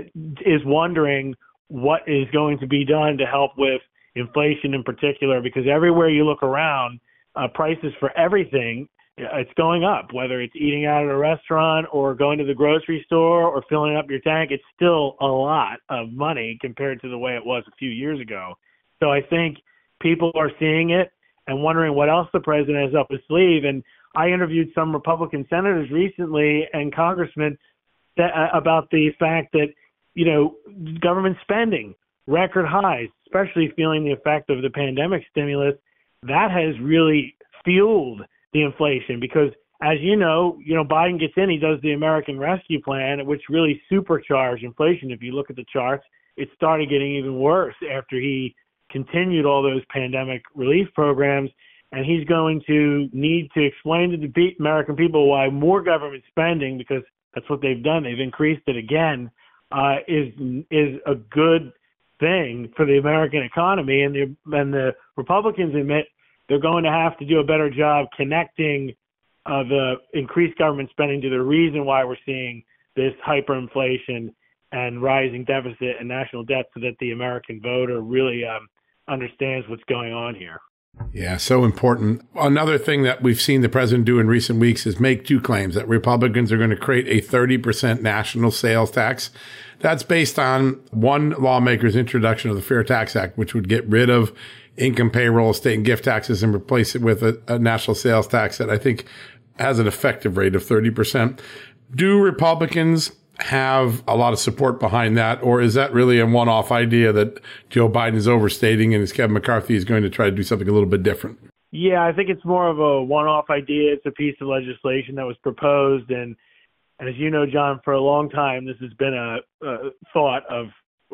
is wondering what is going to be done to help with inflation in particular, because everywhere you look around, uh, prices for everything, it's going up, whether it's eating out at a restaurant or going to the grocery store or filling up your tank. It's still a lot of money compared to the way it was a few years ago. So I think people are seeing it and wondering what else the president has up his sleeve. And I interviewed some Republican senators recently and congressmen that, uh, about the fact that, you know, government spending, record highs, especially feeling the effect of the pandemic stimulus, that has really fueled the inflation because, as you know, you know, Biden gets in, he does the American Rescue Plan, which really supercharged inflation. If you look at the charts, it started getting even worse after he continued all those pandemic relief programs, and he's going to need to explain to the American people why more government spending, because that's what they've done, they've increased it again, uh, is is a good thing for the American economy. And the, and the Republicans admit they're going to have to do a better job connecting uh, the increased government spending to the reason why we're seeing this hyperinflation and rising deficit and national debt, so that the American voter really um, understands what's going on here. Yeah, so important. Another thing that we've seen the president do in recent weeks is make two claims that Republicans are going to create a thirty percent national sales tax. That's based on one lawmaker's introduction of the Fair Tax Act, which would get rid of income, payroll, estate, and gift taxes and replace it with a, a national sales tax that I think has an effective rate of thirty percent. Do Republicans have a lot of support behind that, or is that really a one-off idea that Joe Biden is overstating and Kevin McCarthy is going to try to do something a little bit different? Yeah, I think it's more of a one-off idea. It's a piece of legislation that was proposed, and, and as you know, John, for a long time, this has been a, a thought of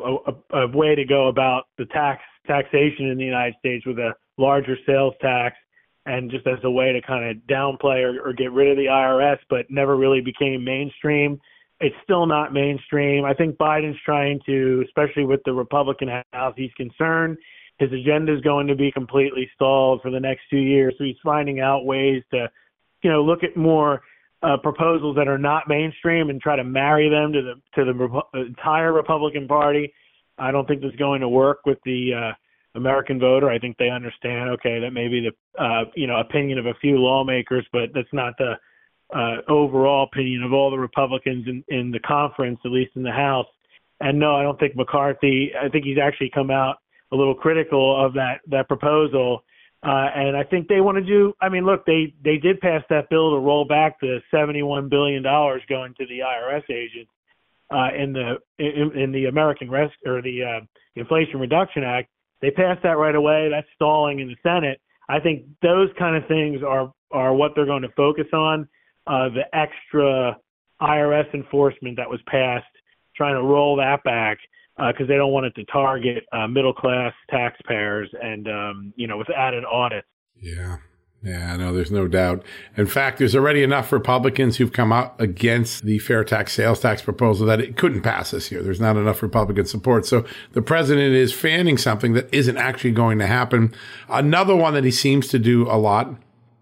a, a way to go about the tax taxation in the United States with a larger sales tax and just as a way to kind of downplay or, or get rid of the I R S, but never really became mainstream. It's still not mainstream. I think Biden's trying to, especially with the Republican House, he's concerned his agenda is going to be completely stalled for the next two years. So he's finding out ways to, you know, look at more uh, proposals that are not mainstream and try to marry them to the to the Repu- entire Republican Party. I don't think this is going to work with the uh, American voter. I think they understand, okay, that may be the uh, you know opinion of a few lawmakers, but that's not the uh, overall opinion of all the Republicans in, in the conference, at least in the House. And no, I don't think McCarthy. I think he's actually come out a little critical of that that proposal. Uh, and I think they want to do, I mean, look, they, they did pass that bill to roll back the seventy-one billion dollars going to the I R S agents uh, in the in, in the American Res- or the uh, Inflation Reduction Act. They passed that right away. That's stalling in the Senate. I think those kind of things are, are what they're going to focus on. Uh, the extra I R S enforcement that was passed, trying to roll that back, because uh, they don't want it to target uh, middle-class taxpayers and, um, you know, with added audits. Yeah. Yeah, no, there's no doubt. In fact, there's already enough Republicans who've come out against the fair tax sales tax proposal that it couldn't pass this year. There's not enough Republican support. So the president is fanning something that isn't actually going to happen. Another one that he seems to do a lot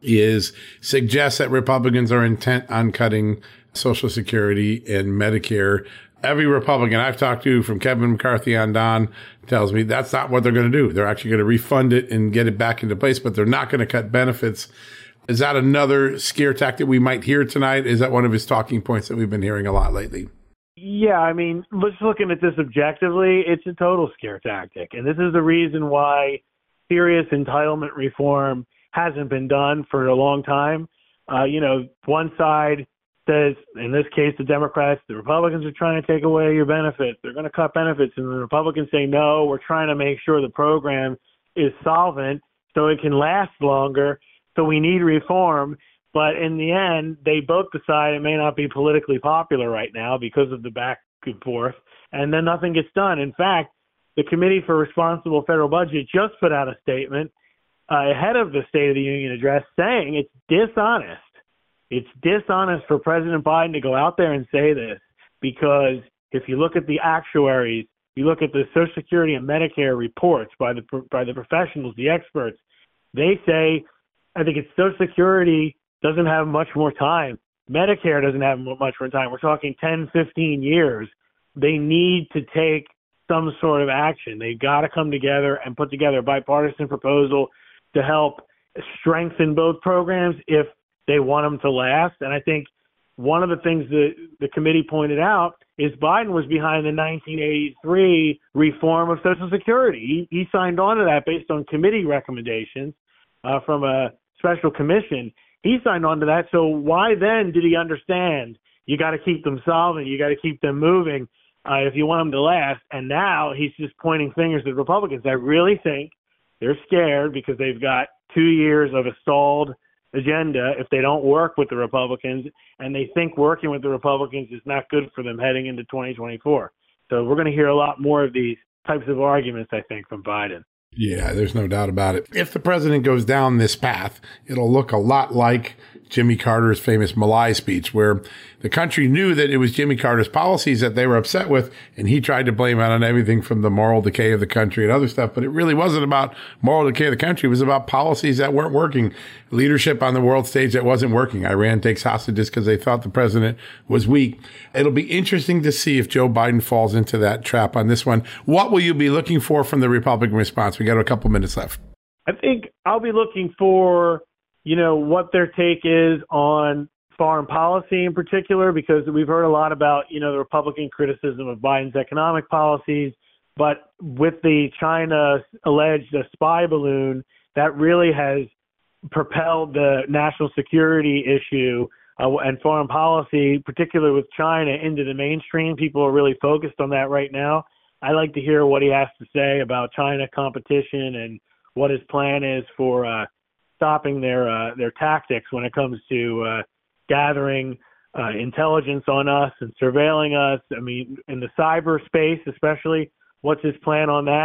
is suggest that Republicans are intent on cutting Social Security and Medicare. Every Republican I've talked to, from Kevin McCarthy on down, tells me that's not what they're going to do. They're actually going to refund it and get it back into place, but they're not going to cut benefits. Is that another scare tactic we might hear tonight? Is that one of his talking points that we've been hearing a lot lately? Yeah, I mean, just looking at this objectively, it's a total scare tactic. And this is the reason why serious entitlement reform hasn't been done for a long time. Uh, you know, one side says, in this case, the Democrats, the Republicans are trying to take away your benefits. They're going to cut benefits. And the Republicans say, no, we're trying to make sure the program is solvent so it can last longer. So we need reform. But in the end, they both decide it may not be politically popular right now because of the back and forth. And then nothing gets done. In fact, the Committee for Responsible Federal Budget just put out a statement uh, ahead of the State of the Union address saying it's dishonest. It's dishonest for President Biden to go out there and say this, because if you look at the actuaries, you look at the Social Security and Medicare reports by the by the professionals, the experts, they say, I think it's Social Security doesn't have much more time. Medicare doesn't have much more time. We're talking ten, fifteen years. They need to take some sort of action. They've got to come together and put together a bipartisan proposal to help strengthen both programs if they want them to last. And I think one of the things that the committee pointed out is Biden was behind the nineteen eighty-three reform of Social Security. He, he signed on to that based on committee recommendations uh, from a special commission. He signed on to that. So why then did he understand you got to keep them solvent, you got to keep them moving uh, if you want them to last? And now he's just pointing fingers at Republicans. I really think they're scared because they've got two years of a stalled agenda if they don't work with the Republicans, and they think working with the Republicans is not good for them heading into twenty twenty-four. So we're going to hear a lot more of these types of arguments, I think, from Biden. Yeah, there's no doubt about it. If the president goes down this path, it'll look a lot like Jimmy Carter's famous My Lai speech, where the country knew that it was Jimmy Carter's policies that they were upset with, and he tried to blame it on everything from the moral decay of the country and other stuff. But it really wasn't about moral decay of the country. It was about policies that weren't working, leadership on the world stage that wasn't working. Iran takes hostages because they thought the president was weak. It'll be interesting to see if Joe Biden falls into that trap on this one. What will you be looking for from the Republican response? We got a couple minutes left. I think I'll be looking for, you know, what their take is on foreign policy in particular, because we've heard a lot about, you know, the Republican criticism of Biden's economic policies. But with the China alleged spy balloon, that really has propelled the national security issue uh, and foreign policy, particularly with China, into the mainstream. People are really focused on that right now. I'd like to hear what he has to say about China competition and what his plan is for uh, stopping their uh, their tactics when it comes to uh, gathering uh, intelligence on us and surveilling us. I mean, in the cyberspace especially, what's his plan on that?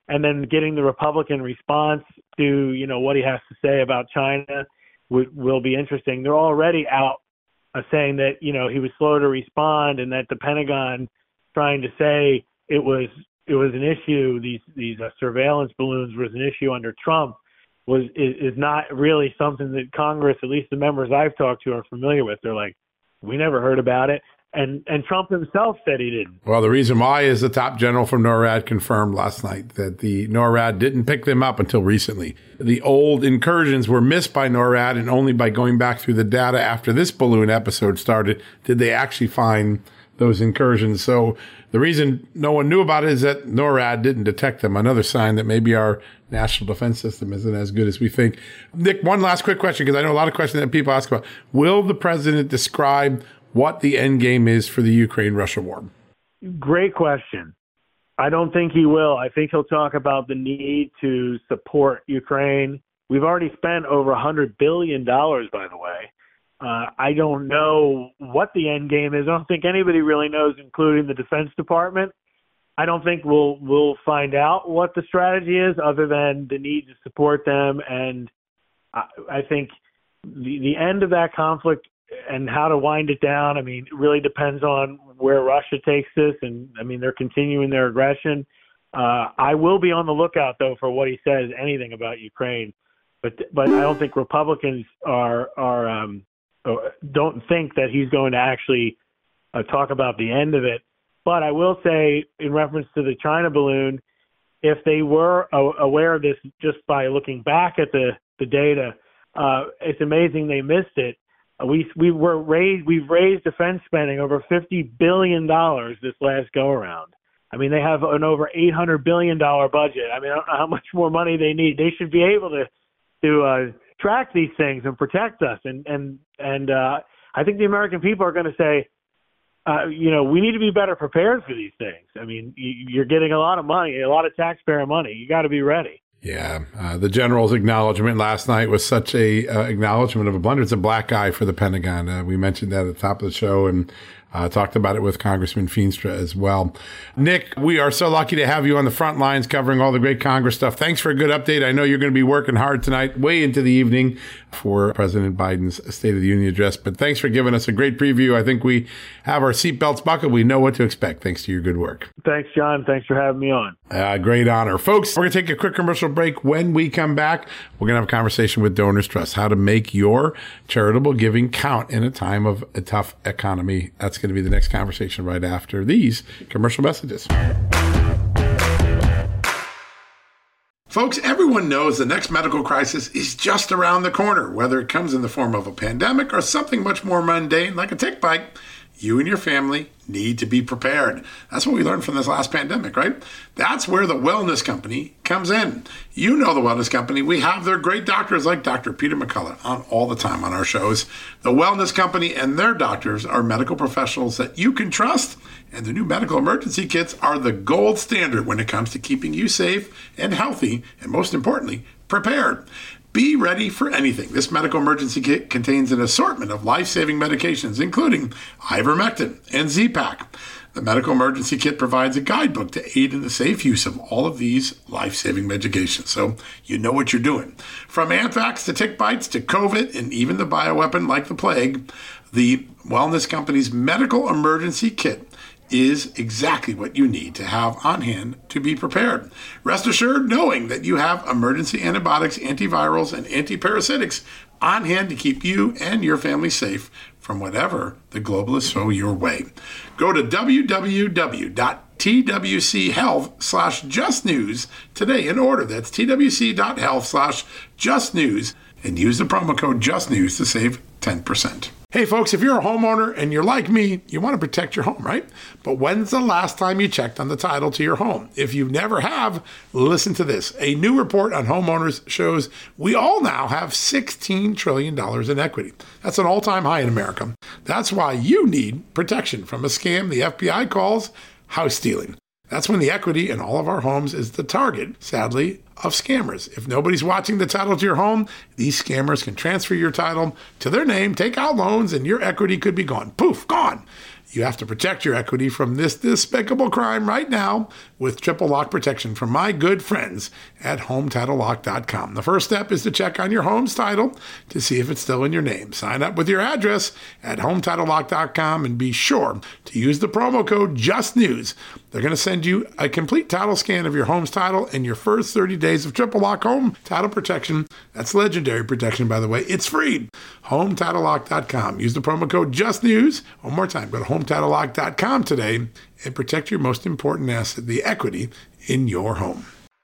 and then getting the Republican response to, you know, what he has to say about China w- will be interesting. They're already out uh, saying that, you know, he was slow to respond and that the Pentagon trying to say it was it was an issue, these these uh, surveillance balloons was an issue under Trump, was is, is not really something that Congress, at least the members I've talked to, are familiar with. They're like, we never heard about it. And and Trump himself said he didn't. Well, the reason why is the top general from NORAD confirmed last night that the NORAD didn't pick them up until recently. The old incursions were missed by NORAD, and only by going back through the data after this balloon episode started did they actually find those incursions. So the reason no one knew about it is that NORAD didn't detect them. Another sign that maybe our national defense system isn't as good as we think. Nick, one last quick question, because I know a lot of questions that people ask about. Will the president describe what the end game is for the Ukraine-Russia war? Great question. I don't think he will. I think he'll talk about the need to support Ukraine. We've already spent over one hundred billion dollars, by the way. Uh, I don't know what the end game is. I don't think anybody really knows, including the Defense Department. I don't think we'll we'll find out what the strategy is, other than the need to support them. And I, I think the the end of that conflict and how to wind it down, I mean, it really depends on where Russia takes this. And, I mean, they're continuing their aggression. Uh, I will be on the lookout, though, for what he says, anything about Ukraine. But but I don't think Republicans are are um, don't think that he's going to actually uh, talk about the end of it. But I will say, in reference to the China balloon, if they were uh, aware of this just by looking back at the, the data, uh, it's amazing they missed it. We we were raised we've raised defense spending over fifty billion dollars this last go around. I mean, they have an over eight hundred billion dollars budget. I mean, I don't know how much more money they need. They should be able to to uh, track these things and protect us. And and and uh, I think the American people are going to say, uh, you know, we need to be better prepared for these things. I mean, you're getting a lot of money, a lot of taxpayer money. You got to be ready. Yeah, uh, the general's acknowledgement last night was such a uh, acknowledgement of a blunder. It's a black eye for the Pentagon. Uh, we mentioned that at the top of the show and uh, talked about it with Congressman Feenstra as well. Nick, we are so lucky to have you on the front lines covering all the great Congress stuff. Thanks for a good update. I know you're going to be working hard tonight, way into the evening, for President Biden's State of the Union address. But thanks for giving us a great preview. I think we have our seatbelts buckled. We know what to expect, thanks to your good work. Thanks, John. Thanks for having me on. Uh, great honor. Folks, we're going to take a quick commercial break. When we come back, we're going to have a conversation with Donors Trust, how to make your charitable giving count in a time of a tough economy. That's going to be the next conversation right after these commercial messages. Folks, everyone knows the next medical crisis is just around the corner, whether it comes in the form of a pandemic or something much more mundane like a tick bite. You and your family need to be prepared. That's what we learned from this last pandemic, right? That's where the Wellness Company comes in. You know the Wellness Company. We have their great doctors like Doctor Peter McCullough on all the time on our shows. The Wellness Company and their doctors are medical professionals that you can trust, and the new medical emergency kits are the gold standard when it comes to keeping you safe and healthy, and most importantly, prepared. Be ready for anything. This medical emergency kit contains an assortment of life-saving medications, including ivermectin and Z-Pak. The medical emergency kit provides a guidebook to aid in the safe use of all of these life-saving medications, so you know what you're doing. From anthrax to tick bites to COVID and even the bioweapon like the plague, the Wellness Company's medical emergency kit is exactly what you need to have on hand to be prepared. Rest assured knowing that you have emergency antibiotics, antivirals, and antiparasitics on hand to keep you and your family safe from whatever the globalists throw your way. Go to www.twchealth slash justnews today and order. That's twc.health slash justnews and use the promo code justnews to save ten percent. Hey folks, if you're a homeowner and you're like me, you want to protect your home, right? But when's the last time you checked on the title to your home? If you never have, listen to this. A new report on homeowners shows we all now have sixteen trillion dollars in equity. That's an all-time high in America. That's why you need protection from a scam the F B I calls house stealing. That's when the equity in all of our homes is the target, sadly, of scammers. If nobody's watching the title to your home, these scammers can transfer your title to their name, take out loans, and your equity could be gone. Poof, gone. You have to protect your equity from this despicable crime right now with triple lock protection from my good friends at home title lock dot com. The first step is to check on your home's title to see if it's still in your name. Sign up with your address at home title lock dot com and be sure to use the promo code JUSTNEWS. They're going to send you a complete title scan of your home's title and your first thirty days of triple lock home title protection. That's legendary protection, by the way. It's free. home title lock dot com. Use the promo code JUSTNEWS. One more time, go to home title lock dot com today and protect your most important asset, the equity in your home.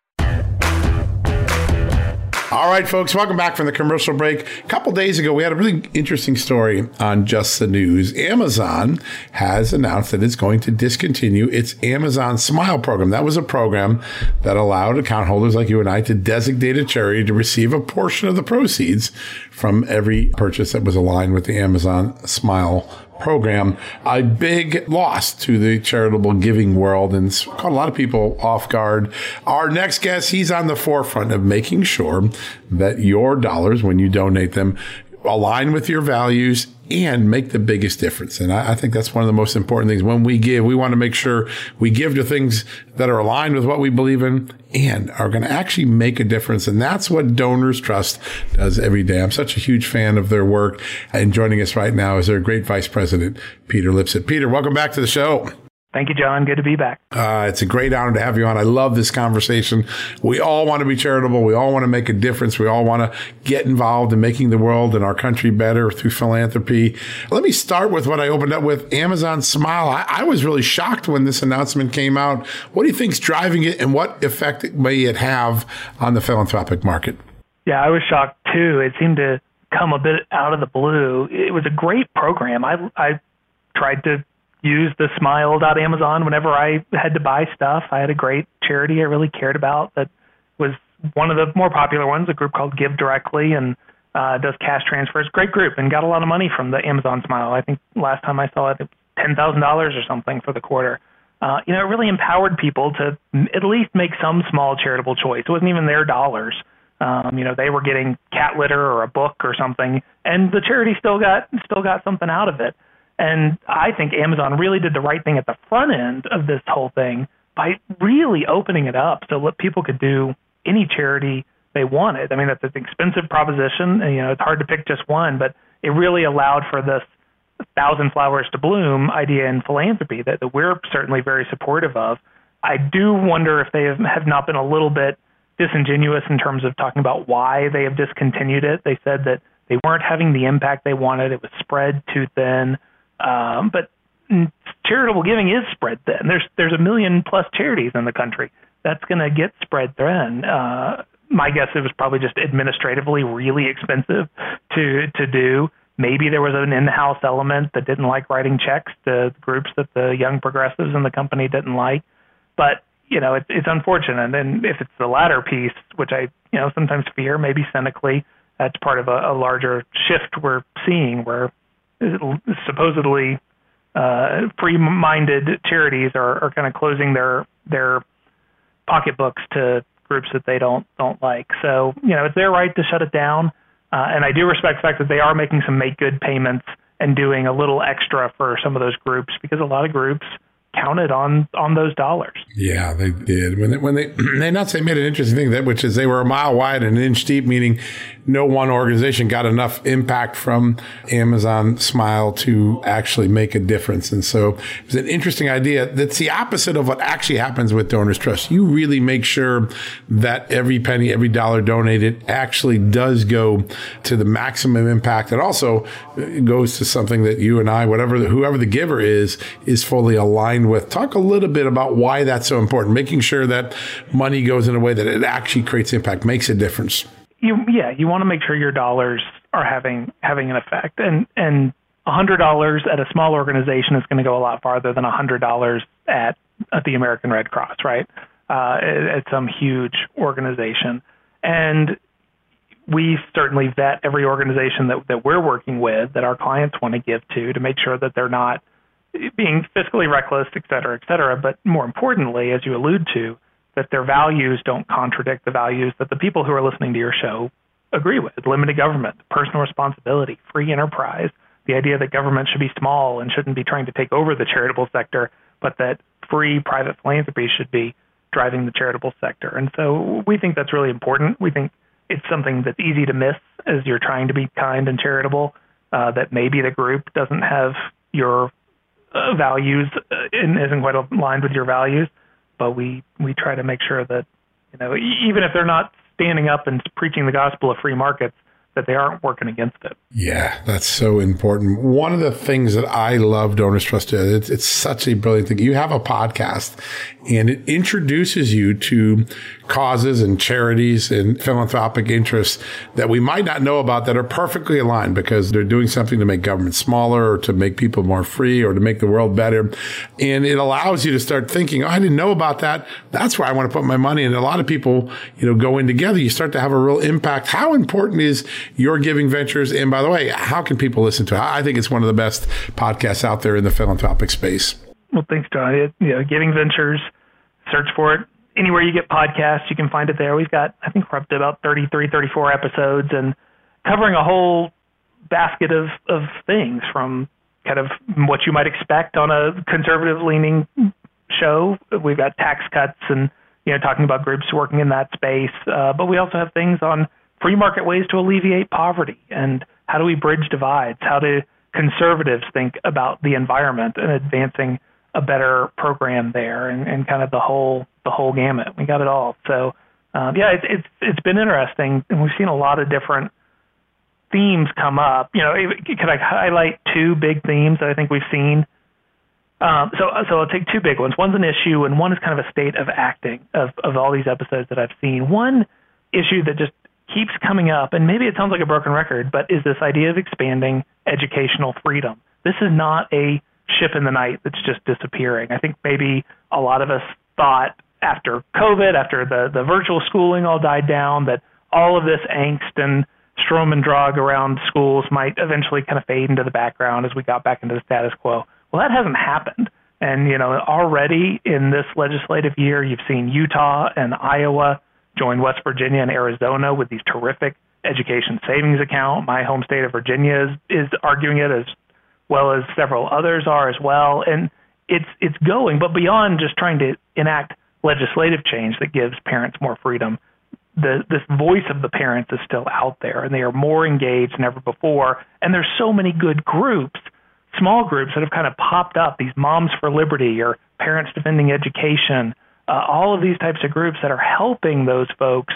All right, folks, welcome back from the commercial break. A couple days ago, we had a really interesting story on Just the News. Amazon has announced that it's going to discontinue its Amazon Smile program. That was a program that allowed account holders like you and I to designate a charity to receive a portion of the proceeds from every purchase that was aligned with the Amazon Smile program. A big loss to the charitable giving world and caught a lot of people off guard. Our next guest, he's on the forefront of making sure that your dollars, when you donate them, align with your values and make the biggest difference. And I, I think that's one of the most important things. When we give, we want to make sure we give to things that are aligned with what we believe in and are going to actually make a difference. And that's what Donors Trust does every day. I'm such a huge fan of their work. And joining us right now is their great Vice President, Peter Lipset. Peter, welcome back to the show. Thank you, John. Good to be back. Uh, it's a great honor to have you on. I love this conversation. We all want to be charitable. We all want to make a difference. We all want to get involved in making the world and our country better through philanthropy. Let me start with what I opened up with, Amazon Smile. I, I was really shocked when this announcement came out. What do you think is driving it and what effect may it have on the philanthropic market? Yeah, I was shocked too. It seemed to come a bit out of the blue. It was a great program. I, I tried to use the smile dot amazon whenever I had to buy stuff. I had a great charity I really cared about that was one of the more popular ones, a group called Give Directly, and uh, does cash transfers. Great group, and got a lot of money from the Amazon Smile. I think last time I saw it, it was ten thousand dollars or something for the quarter. Uh, you know, it really empowered people to at least make some small charitable choice. It wasn't even their dollars. Um, you know, they were getting cat litter or a book or something, and the charity still got still got something out of it. And I think Amazon really did the right thing at the front end of this whole thing by really opening it up so that people could do any charity they wanted. I mean, that's an expensive proposition, and, you know, it's hard to pick just one, but it really allowed for this thousand flowers to bloom idea in philanthropy that, that we're certainly very supportive of. I do wonder if they have, have not been a little bit disingenuous in terms of talking about why they have discontinued it. They said that they weren't having the impact they wanted. It was spread too thin. Um, but charitable giving is spread thin. There's there's a million plus charities in the country. That's going to get spread thin. Uh, my guess it was probably just administratively really expensive to to do. Maybe there was an in-house element that didn't like writing checks to groups that the young progressives in the company didn't like. But you know, it, it's unfortunate. And if it's the latter piece, which I you know sometimes fear, maybe cynically, that's part of a, a larger shift we're seeing where supposedly uh, free-minded charities are, are kind of closing their their pocketbooks to groups that they don't don't like. So, you know, it's their right to shut it down. Uh, and I do respect the fact that they are making some make-good payments and doing a little extra for some of those groups because a lot of groups counted on on those dollars. Yeah, they did. When they, when they, they not say made an interesting thing, that which is they were a mile wide and an inch deep, meaning no one organization got enough impact from Amazon Smile to actually make a difference. And so it was an interesting idea. That's the opposite of what actually happens with Donors Trust. You really make sure that every penny, every dollar donated actually does go to the maximum impact. And also it goes to something that you and I, whatever, whoever the giver is, is fully aligned with. Talk a little bit about why that's so important, making sure that money goes in a way that it actually creates impact, makes a difference. You, yeah, you want to make sure your dollars are having having an effect. And and one hundred dollars at a small organization is going to go a lot farther than one hundred dollars at, at the American Red Cross, right? Uh, at, at some huge organization. And we certainly vet every organization that, that we're working with, that our clients want to give to, to make sure that they're not being fiscally reckless, et cetera, et cetera. But more importantly, as you allude to, that their values don't contradict the values that the people who are listening to your show agree with. Limited government, personal responsibility, free enterprise, the idea that government should be small and shouldn't be trying to take over the charitable sector, but that free private philanthropy should be driving the charitable sector. And so we think that's really important. We think it's something that's easy to miss as you're trying to be kind and charitable, uh, that maybe the group doesn't have your uh, values uh, and isn't quite aligned with your values. But we, we try to make sure that, you know, even if they're not standing up and preaching the gospel of free markets, that they aren't working against it. Yeah, that's so important. One of the things that I love Donors Trust, it's, it's such a brilliant thing. You have a podcast and it introduces you to causes and charities and philanthropic interests that we might not know about that are perfectly aligned because they're doing something to make government smaller or to make people more free or to make the world better. And it allows you to start thinking, oh, I didn't know about that. That's where I want to put my money. And a lot of people, you know, go in together. You start to have a real impact. How important is your Giving Ventures? And by the way, how can people listen to it? I think it's one of the best podcasts out there in the philanthropic space. Well, thanks, John. It, you know, Giving Ventures, search for it. Anywhere you get podcasts, you can find it there. We've got, I think we're up to about thirty-three, thirty-four episodes and covering a whole basket of, of things from kind of what you might expect on a conservative-leaning show. We've got tax cuts and, you know, talking about groups working in that space. Uh, but we also have things on free market ways to alleviate poverty and how do we bridge divides? How do conservatives think about the environment and advancing a better program there, and, and kind of the whole the whole gamut. We got it all. So um, yeah, it's it's it's been interesting, and we've seen a lot of different themes come up. You know, can I highlight two big themes that I think we've seen? Um, so so I'll take two big ones. One's an issue, and one is kind of a state of acting of of all these episodes that I've seen. One issue that just keeps coming up, and maybe it sounds like a broken record, but is this idea of expanding educational freedom. This is not a ship in the night that's just disappearing. I think maybe a lot of us thought after COVID, after the, the virtual schooling all died down, that all of this angst and Strom and drug around schools might eventually kind of fade into the background as we got back into the status quo. Well, that hasn't happened. And, you know, already in this legislative year, you've seen Utah and Iowa join West Virginia and Arizona with these terrific education savings account. My home state of Virginia is, is arguing it as well as several others are as well. And it's it's going, but beyond just trying to enact legislative change that gives parents more freedom, the this voice of the parents is still out there, and they are more engaged than ever before. And there's so many good groups, small groups that have kind of popped up, these Moms for Liberty or Parents Defending Education, uh, all of these types of groups that are helping those folks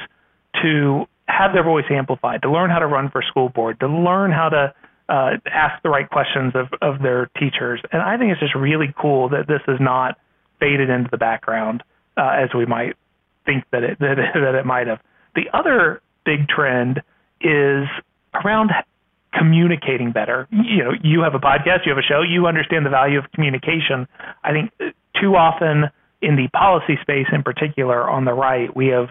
to have their voice amplified, to learn how to run for school board, to learn how to uh, ask the right questions of, of their teachers. And I think it's just really cool that this is not faded into the background uh, as we might think that it, that it that it might have. The other big trend is around communicating better. You know, you have a podcast, you have a show, you understand the value of communication. I think too often in the policy space in particular on the right, we have,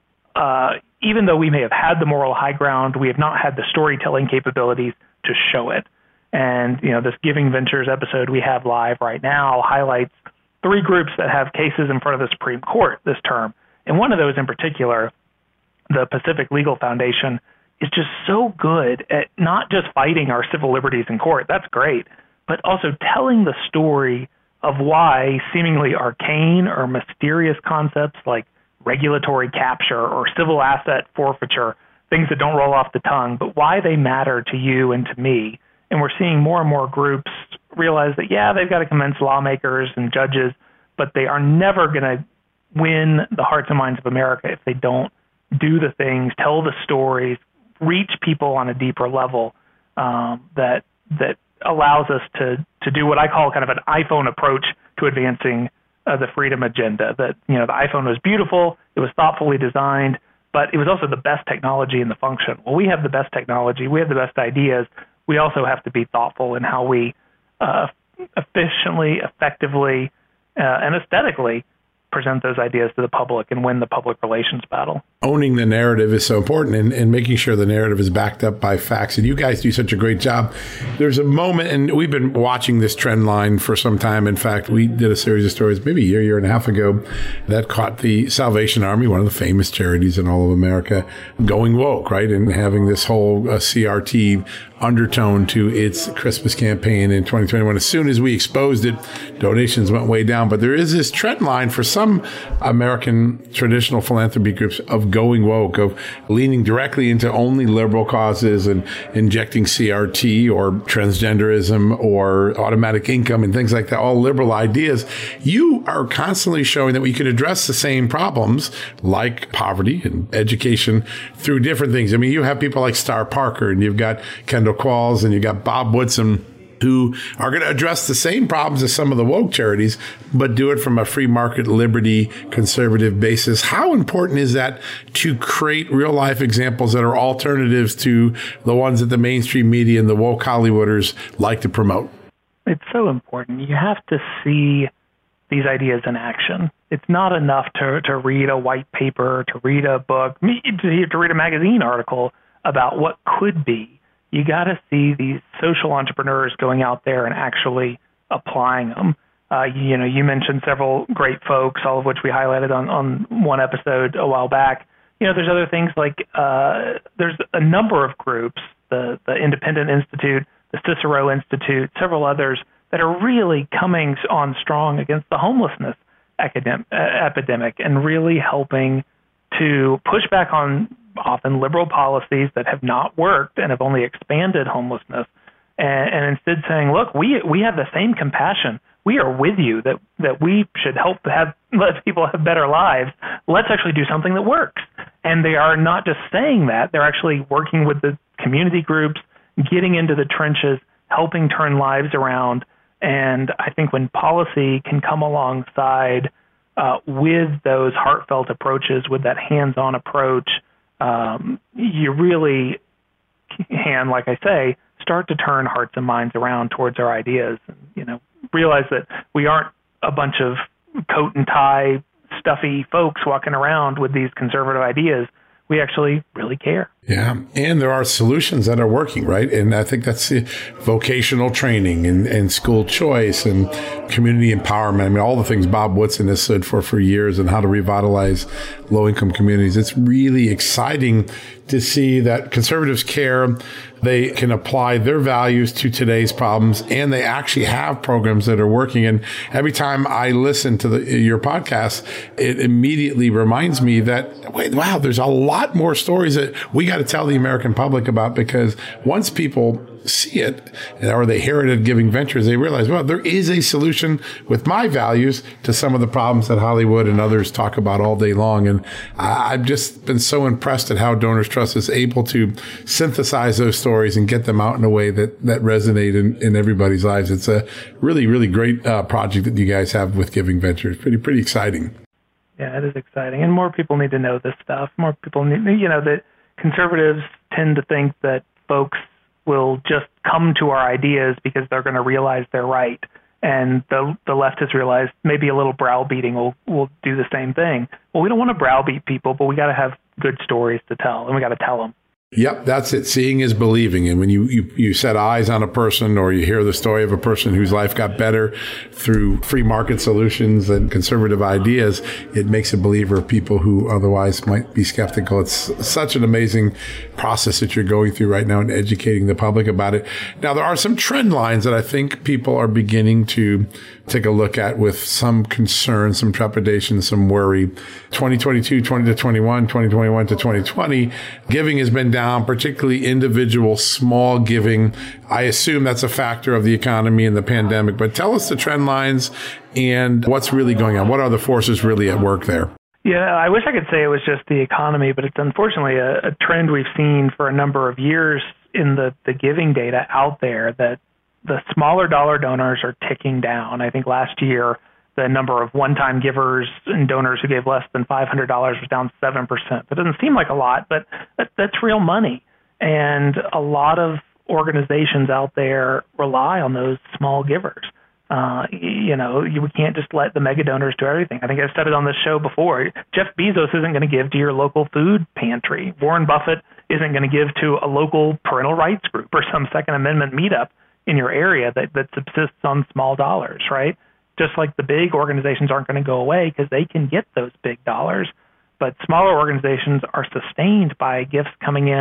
uh, even though we may have had the moral high ground, we have not had the storytelling capabilities to show it. And, you know, this Giving Ventures episode we have live right now highlights three groups that have cases in front of the Supreme Court this term. And one of those in particular, the Pacific Legal Foundation, is just so good at not just fighting our civil liberties in court, that's great, but also telling the story of why seemingly arcane or mysterious concepts like regulatory capture or civil asset forfeiture, things that don't roll off the tongue, but why they matter to you and to me. And we're seeing more and more groups realize that, yeah, they've got to convince lawmakers and judges, but they are never going to win the hearts and minds of America if they don't do the things, tell the stories, reach people on a deeper level um, that that allows us to to do what I call kind of an iPhone approach to advancing uh, the freedom agenda. That, you know, the iPhone was beautiful, it was thoughtfully designed, but it was also the best technology in the function. Well, we have the best technology, we have the best ideas. We also have to be thoughtful in how we uh, efficiently, effectively, uh, and aesthetically present those ideas to the public and win the public relations battle. Owning the narrative is so important, and, and making sure the narrative is backed up by facts. And you guys do such a great job. There's a moment, and we've been watching this trend line for some time. In fact, we did a series of stories maybe a year, year and a half ago that caught the Salvation Army, one of the famous charities in all of America, going woke, right? And having this whole uh, C R T undertone to its Christmas campaign in twenty twenty-one. As soon as we exposed it, donations went way down. But there is this trend line for some American traditional philanthropy groups of going woke, of leaning directly into only liberal causes and injecting C R T or transgenderism or automatic income and things like that, all liberal ideas. You are constantly showing that we can address the same problems like poverty and education through different things. I mean, you have people like Star Parker, and you've got Kendall Qualls, and you've got Bob Woodson, who are going to address the same problems as some of the woke charities, but do it from a free market, liberty, conservative basis. How important is that to create real life examples that are alternatives to the ones that the mainstream media and the woke Hollywooders like to promote? It's so important. You have to see these ideas in action. It's not enough to, to read a white paper, to read a book, to, to read a magazine article about what could be. You got to see these social entrepreneurs going out there and actually applying them. Uh, you know, you mentioned several great folks, all of which we highlighted on, on one episode a while back. You know, there's other things like uh, there's a number of groups, the, the Independent Institute, the Cicero Institute, several others that are really coming on strong against the homelessness academic, uh, epidemic and really helping to push back on often liberal policies that have not worked and have only expanded homelessness, and, and instead saying, look, we we have the same compassion. We are with you that, that we should help have let people have better lives. Let's actually do something that works. And they are not just saying that, they're actually working with the community groups, getting into the trenches, helping turn lives around. And I think when policy can come alongside uh, with those heartfelt approaches, with that hands-on approach, um, you really can, like I say, start to turn hearts and minds around towards our ideas. And, you know, realize that we aren't a bunch of coat and tie, stuffy folks walking around with these conservative ideas. We actually really care. Yeah. And there are solutions that are working, right? And I think that's the vocational training and, and school choice and community empowerment. I mean, all the things Bob Woodson has stood for for years and how to revitalize low-income communities. It's really exciting to see that conservatives care. They can apply their values to today's problems, and they actually have programs that are working. And every time I listen to the, your podcast, it immediately reminds me that, wait, wow, there's a lot more stories that we got to tell the American public about, because once people see it or they hear it at Giving Ventures, they realize, well, there is a solution with my values to some of the problems that Hollywood and others talk about all day long. And I've just been so impressed at how Donors Trust is able to synthesize those stories and get them out in a way that, that resonate in, in everybody's lives. It's a really, really great uh, project that you guys have with Giving Ventures. Pretty, pretty exciting. Yeah, it is exciting. And more people need to know this stuff. More people need, you know, that conservatives tend to think that folks will just come to our ideas because they're going to realize they're right. And the the left has realized maybe a little browbeating will, will do the same thing. Well, we don't want to browbeat people, but we got to have good stories to tell, and we got to tell them. Yep, that's it. Seeing is believing. And when you, you, you set eyes on a person, or you hear the story of a person whose life got better through free market solutions and conservative ideas, it makes a believer of people who otherwise might be skeptical. It's such an amazing process that you're going through right now and educating the public about it. Now, there are some trend lines that I think people are beginning to take a look at with some concern, some trepidation, some worry. twenty twenty-two, twenty to twenty-one, twenty twenty-one to twenty twenty, giving has been down, particularly individual small giving. I assume that's a factor of the economy and the pandemic, but tell us the trend lines and what's really going on. What are the forces really at work there? Yeah, I wish I could say it was just the economy, but it's unfortunately a, a trend we've seen for a number of years in the, the giving data out there, that the smaller dollar donors are ticking down. I think last year, the number of one-time givers and donors who gave less than five hundred dollars was down seven percent. That doesn't seem like a lot, but that, that's real money. And a lot of organizations out there rely on those small givers. Uh, you know, you, we can't just let the mega donors do everything. I think I've said it on this show before. Jeff Bezos isn't going to give to your local food pantry. Warren Buffett isn't going to give to a local parental rights group or some Second Amendment meetup in your area that, that subsists on small dollars, right? Just like the big organizations aren't going to go away because they can get those big dollars, but smaller organizations are sustained by gifts coming in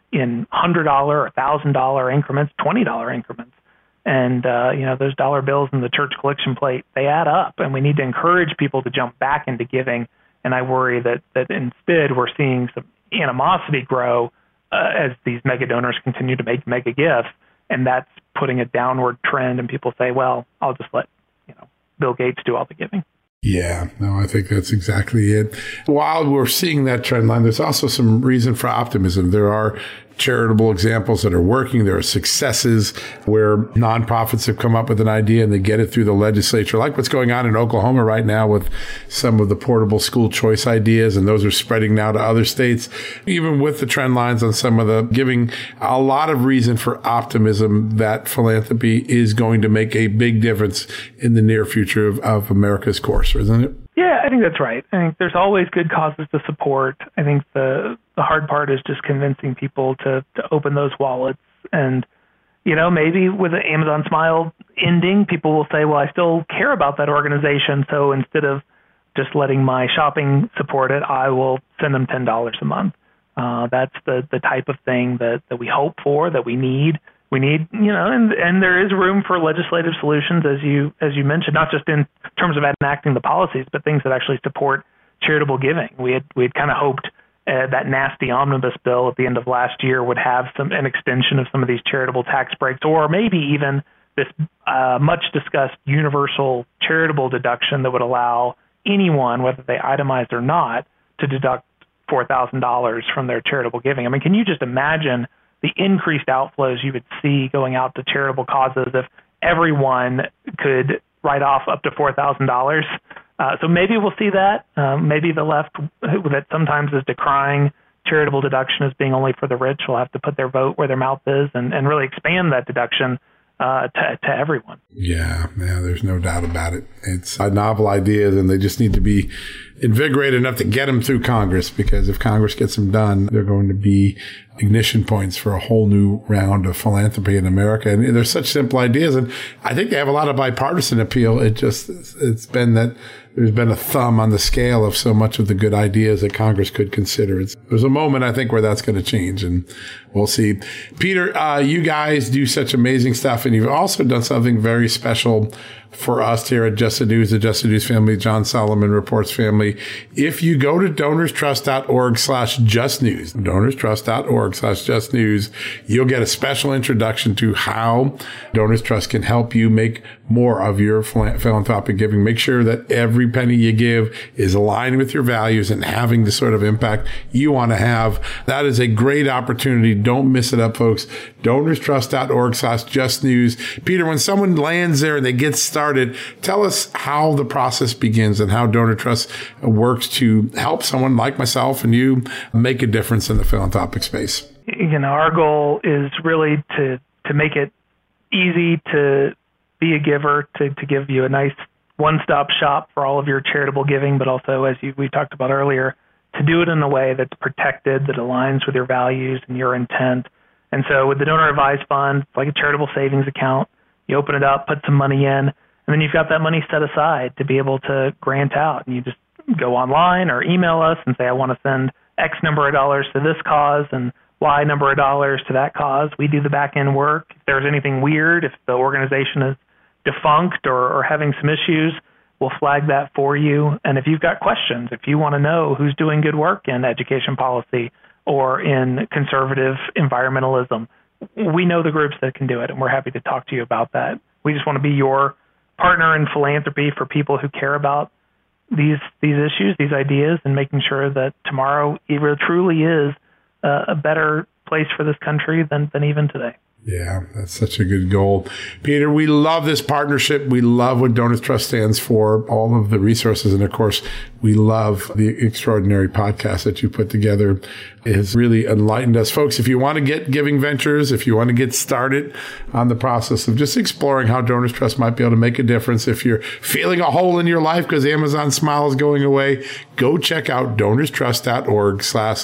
in one hundred dollars or one thousand dollars increments, twenty dollars increments. And, uh, you know, those dollar bills in the church collection plate, they add up. And we need to encourage people to jump back into giving. And I worry that, that instead we're seeing some animosity grow uh, as these mega donors continue to make mega gifts. And that's putting a downward trend. And people say, well, I'll just let, you know, Bill Gates do all the giving. Yeah, no, I think that's exactly it. While we're seeing that trend line, there's also some reason for optimism. There are charitable examples that are working. There are successes where nonprofits have come up with an idea and they get it through the legislature, like what's going on in Oklahoma right now with some of the portable school choice ideas, and those are spreading now to other states. Even with the trend lines on some of the giving, a lot of reason for optimism that philanthropy is going to make a big difference in the near future of, of America's course, isn't it? Yeah, I think that's right. I think there's always good causes to support. I think the the hard part is just convincing people to, to open those wallets. And, you know, maybe with the Amazon Smile ending, people will say, well, I still care about that organization. So instead of just letting my shopping support it, I will send them ten dollars a month. Uh, that's the, the type of thing that, that we hope for, that we need. We need, you know, and, and there is room for legislative solutions, as you as you mentioned, not just in terms of enacting the policies, but things that actually support charitable giving. We had we had kind of hoped uh, that nasty omnibus bill at the end of last year would have some an extension of some of these charitable tax breaks, or maybe even this uh, much discussed universal charitable deduction that would allow anyone, whether they itemized or not, to deduct four thousand dollars from their charitable giving. I mean, can you just imagine the increased outflows you would see going out to charitable causes if everyone could write off up to four thousand dollars? Uh, so maybe we'll see that. Um, maybe the left, that sometimes is decrying charitable deduction as being only for the rich, will have to put their vote where their mouth is and, and really expand that deduction uh, to, to everyone. Yeah, yeah, there's no doubt about it. It's a novel ideas, and they just need to be invigorated enough to get them through Congress, because if Congress gets them done, they're going to be ignition points for a whole new round of philanthropy in America. And they're such simple ideas. And I think they have a lot of bipartisan appeal. It just, it's been that there's been a thumb on the scale of so much of the good ideas that Congress could consider. It's, there's a moment, I think, where that's going to change, and we'll see. Peter, uh, you guys do such amazing stuff, and you've also done something very special for us here at Just the News, the Just the News family, John Solomon Reports family. If you go to donorstrust.org slash just news, donorstrust.org slash just news, you'll get a special introduction to how Donors Trust can help you make more of your philanthropic giving. Make sure that every penny you give is aligned with your values and having the sort of impact you want to have. That is a great opportunity. Don't miss it up, folks. donorstrust.org slash just news. Peter, when someone lands there and they get started, tell us how the process begins and how Donor Trust works to help someone like myself and you make a difference in the philanthropic space. You know, our goal is really to, to make it easy to be a giver, to, to give you a nice one-stop shop for all of your charitable giving, but also, as you, we talked about earlier, to do it in a way that's protected, that aligns with your values and your intent. And so with the Donor Advised Fund, it's like a charitable savings account. You open it up, put some money in, and then you've got that money set aside to be able to grant out. And you just go online or email us and say, I want to send X number of dollars to this cause and Y number of dollars to that cause. We do the back-end work. If there's anything weird, if the organization is defunct or, or having some issues, we'll flag that for you. And if you've got questions, if you want to know who's doing good work in education policy or in conservative environmentalism, we know the groups that can do it, and we're happy to talk to you about that. We just want to be your partner in philanthropy for people who care about these these issues, these ideas, and making sure that tomorrow either truly is uh, a better place for this country than, than even today. Yeah, that's such a good goal. Peter, we love this partnership. We love what Donors Trust stands for, all of the resources. And of course, we love the extraordinary podcast that you put together. It has really enlightened us. Folks, if you want to get Giving Ventures, if you want to get started on the process of just exploring how Donors Trust might be able to make a difference, if you're feeling a hole in your life because Amazon Smile is going away, go check out donorstrust.org slash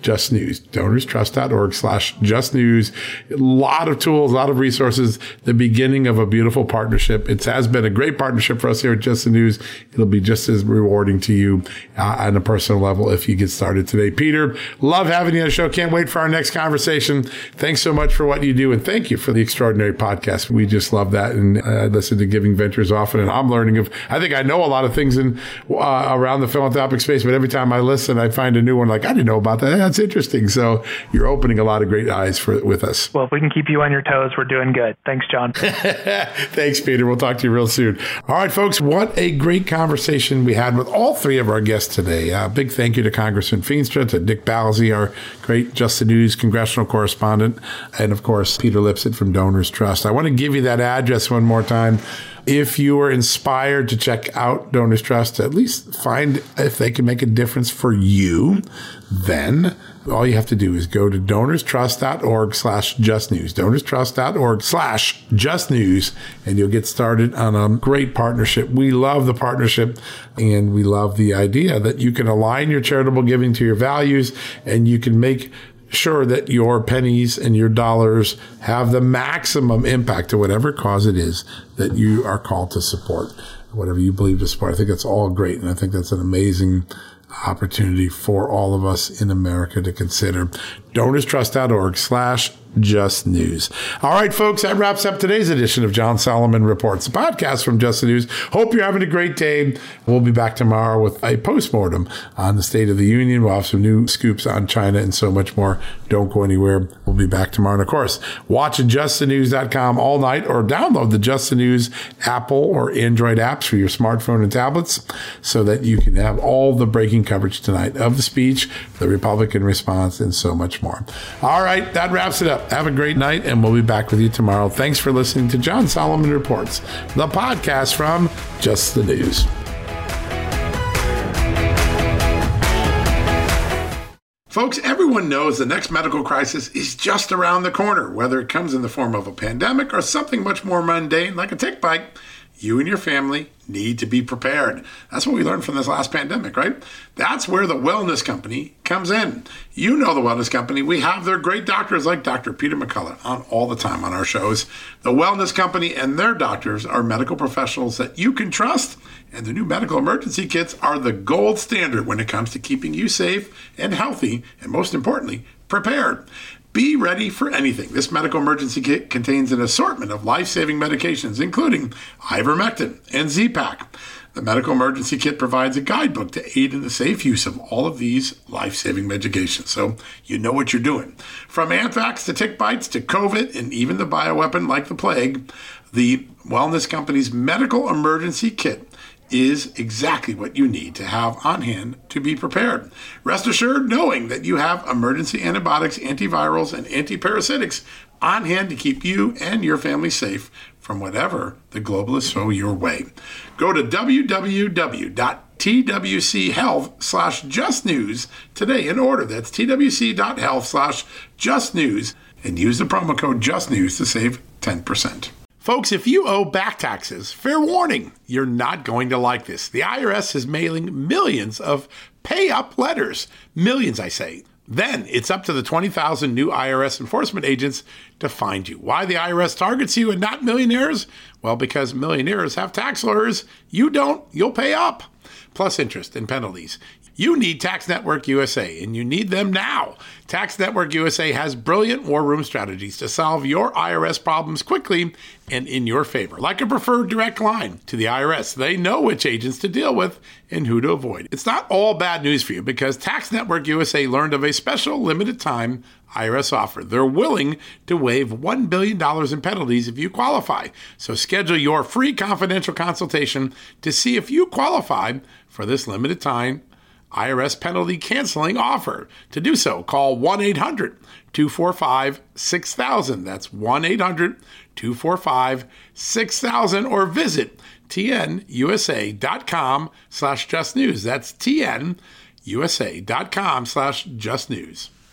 Just News, donorstrust.org slash Just News. A lot of tools, a lot of resources, the beginning of a beautiful partnership. It has been a great partnership for us here at Just the News. It'll be just as rewarding to you uh, on a personal level if you get started today. Peter, love having you on the show. Can't wait for our next conversation. Thanks so much for what you do, and thank you for the extraordinary podcast. We just love that, and uh, I listen to Giving Ventures often, and I'm learning of, I think I know a lot of things in uh, around the philanthropic space, but every time I listen, I find a new one like, I didn't know about that. That's interesting. So you're opening a lot of great eyes for with us. Well, if we can keep you on your toes, we're doing good. Thanks, John. Thanks, Peter. We'll talk to you real soon. All right, folks, what a great conversation we had with all three of our guests today. A uh, big thank you to Congressman Feenstra, to Dick Balzi, our great Just the News congressional correspondent, and of course, Peter Lipset from Donors Trust. I want to give you that address one more time. If you are inspired to check out Donors Trust, at least find if they can make a difference for you, then all you have to do is go to donorstrust.org slash just news, donorstrust.org slash just news, and you'll get started on a great partnership. We love the partnership, and we love the idea that you can align your charitable giving to your values, and you can make sure that your pennies and your dollars have the maximum impact to whatever cause it is that you are called to support, whatever you believe to support. I think that's all great, and I think that's an amazing opportunity for all of us in America to consider. donorstrust.org slash just news. All right, folks, that wraps up today's edition of John Solomon Reports, the podcast from Just the News. Hope you're having a great day. We'll be back tomorrow with a postmortem on the State of the Union. We'll have some new scoops on China and so much more. Don't go anywhere. We'll be back tomorrow. And of course, watch at just the news dot com all night, or download the Just the News Apple or Android apps for your smartphone and tablets so that you can have all the breaking coverage tonight of the speech, the Republican response, and so much more. All right, that wraps it up. Have a great night, and we'll be back with you tomorrow. Thanks for listening to John Solomon Reports, the podcast from Just the News. Folks, everyone knows the next medical crisis is just around the corner, whether it comes in the form of a pandemic or something much more mundane like a tick bite. You and your family need to be prepared. That's what we learned from this last pandemic, right? That's where the Wellness Company comes in. You know the Wellness Company. We have their great doctors like Doctor Peter McCullough on all the time on our shows. The Wellness Company and their doctors are medical professionals that you can trust, and the new medical emergency kits are the gold standard when it comes to keeping you safe and healthy, and most importantly, prepared. Be ready for anything. This medical emergency kit contains an assortment of life-saving medications, including ivermectin and Z-Pak. The medical emergency kit provides a guidebook to aid in the safe use of all of these life-saving medications, so you know what you're doing. From anthrax to tick bites to COVID and even the bioweapon like the plague, the Wellness Company's medical emergency kit is exactly what you need to have on hand to be prepared. Rest assured knowing that you have emergency antibiotics, antivirals, and antiparasitics on hand to keep you and your family safe from whatever the globalists throw your way. Go to www.twchealth slash just news today and order. That's twc.health slash just news and use the promo code JUSTNEWS to save ten percent. Folks, if you owe back taxes, fair warning, you're not going to like this. The I R S is mailing millions of pay-up letters. Millions, I say. Then it's up to the twenty thousand new I R S enforcement agents to find you. Why the I R S targets you and not millionaires? Well, because millionaires have tax lawyers. You don't, you'll pay up. Plus interest and penalties. You need Tax Network U S A, and you need them now. Tax Network U S A has brilliant war room strategies to solve your I R S problems quickly and in your favor, like a preferred direct line to the I R S. They know which agents to deal with and who to avoid. It's not all bad news for you because Tax Network U S A learned of a special limited time I R S offer. They're willing to waive one billion dollars in penalties if you qualify. So schedule your free confidential consultation to see if you qualify for this limited time I R S penalty canceling offer. To do so, call one eight hundred two four five six thousand. That's one eight hundred two four five six thousand or visit tnusa.com slash just news. That's tnusa.com slash just news.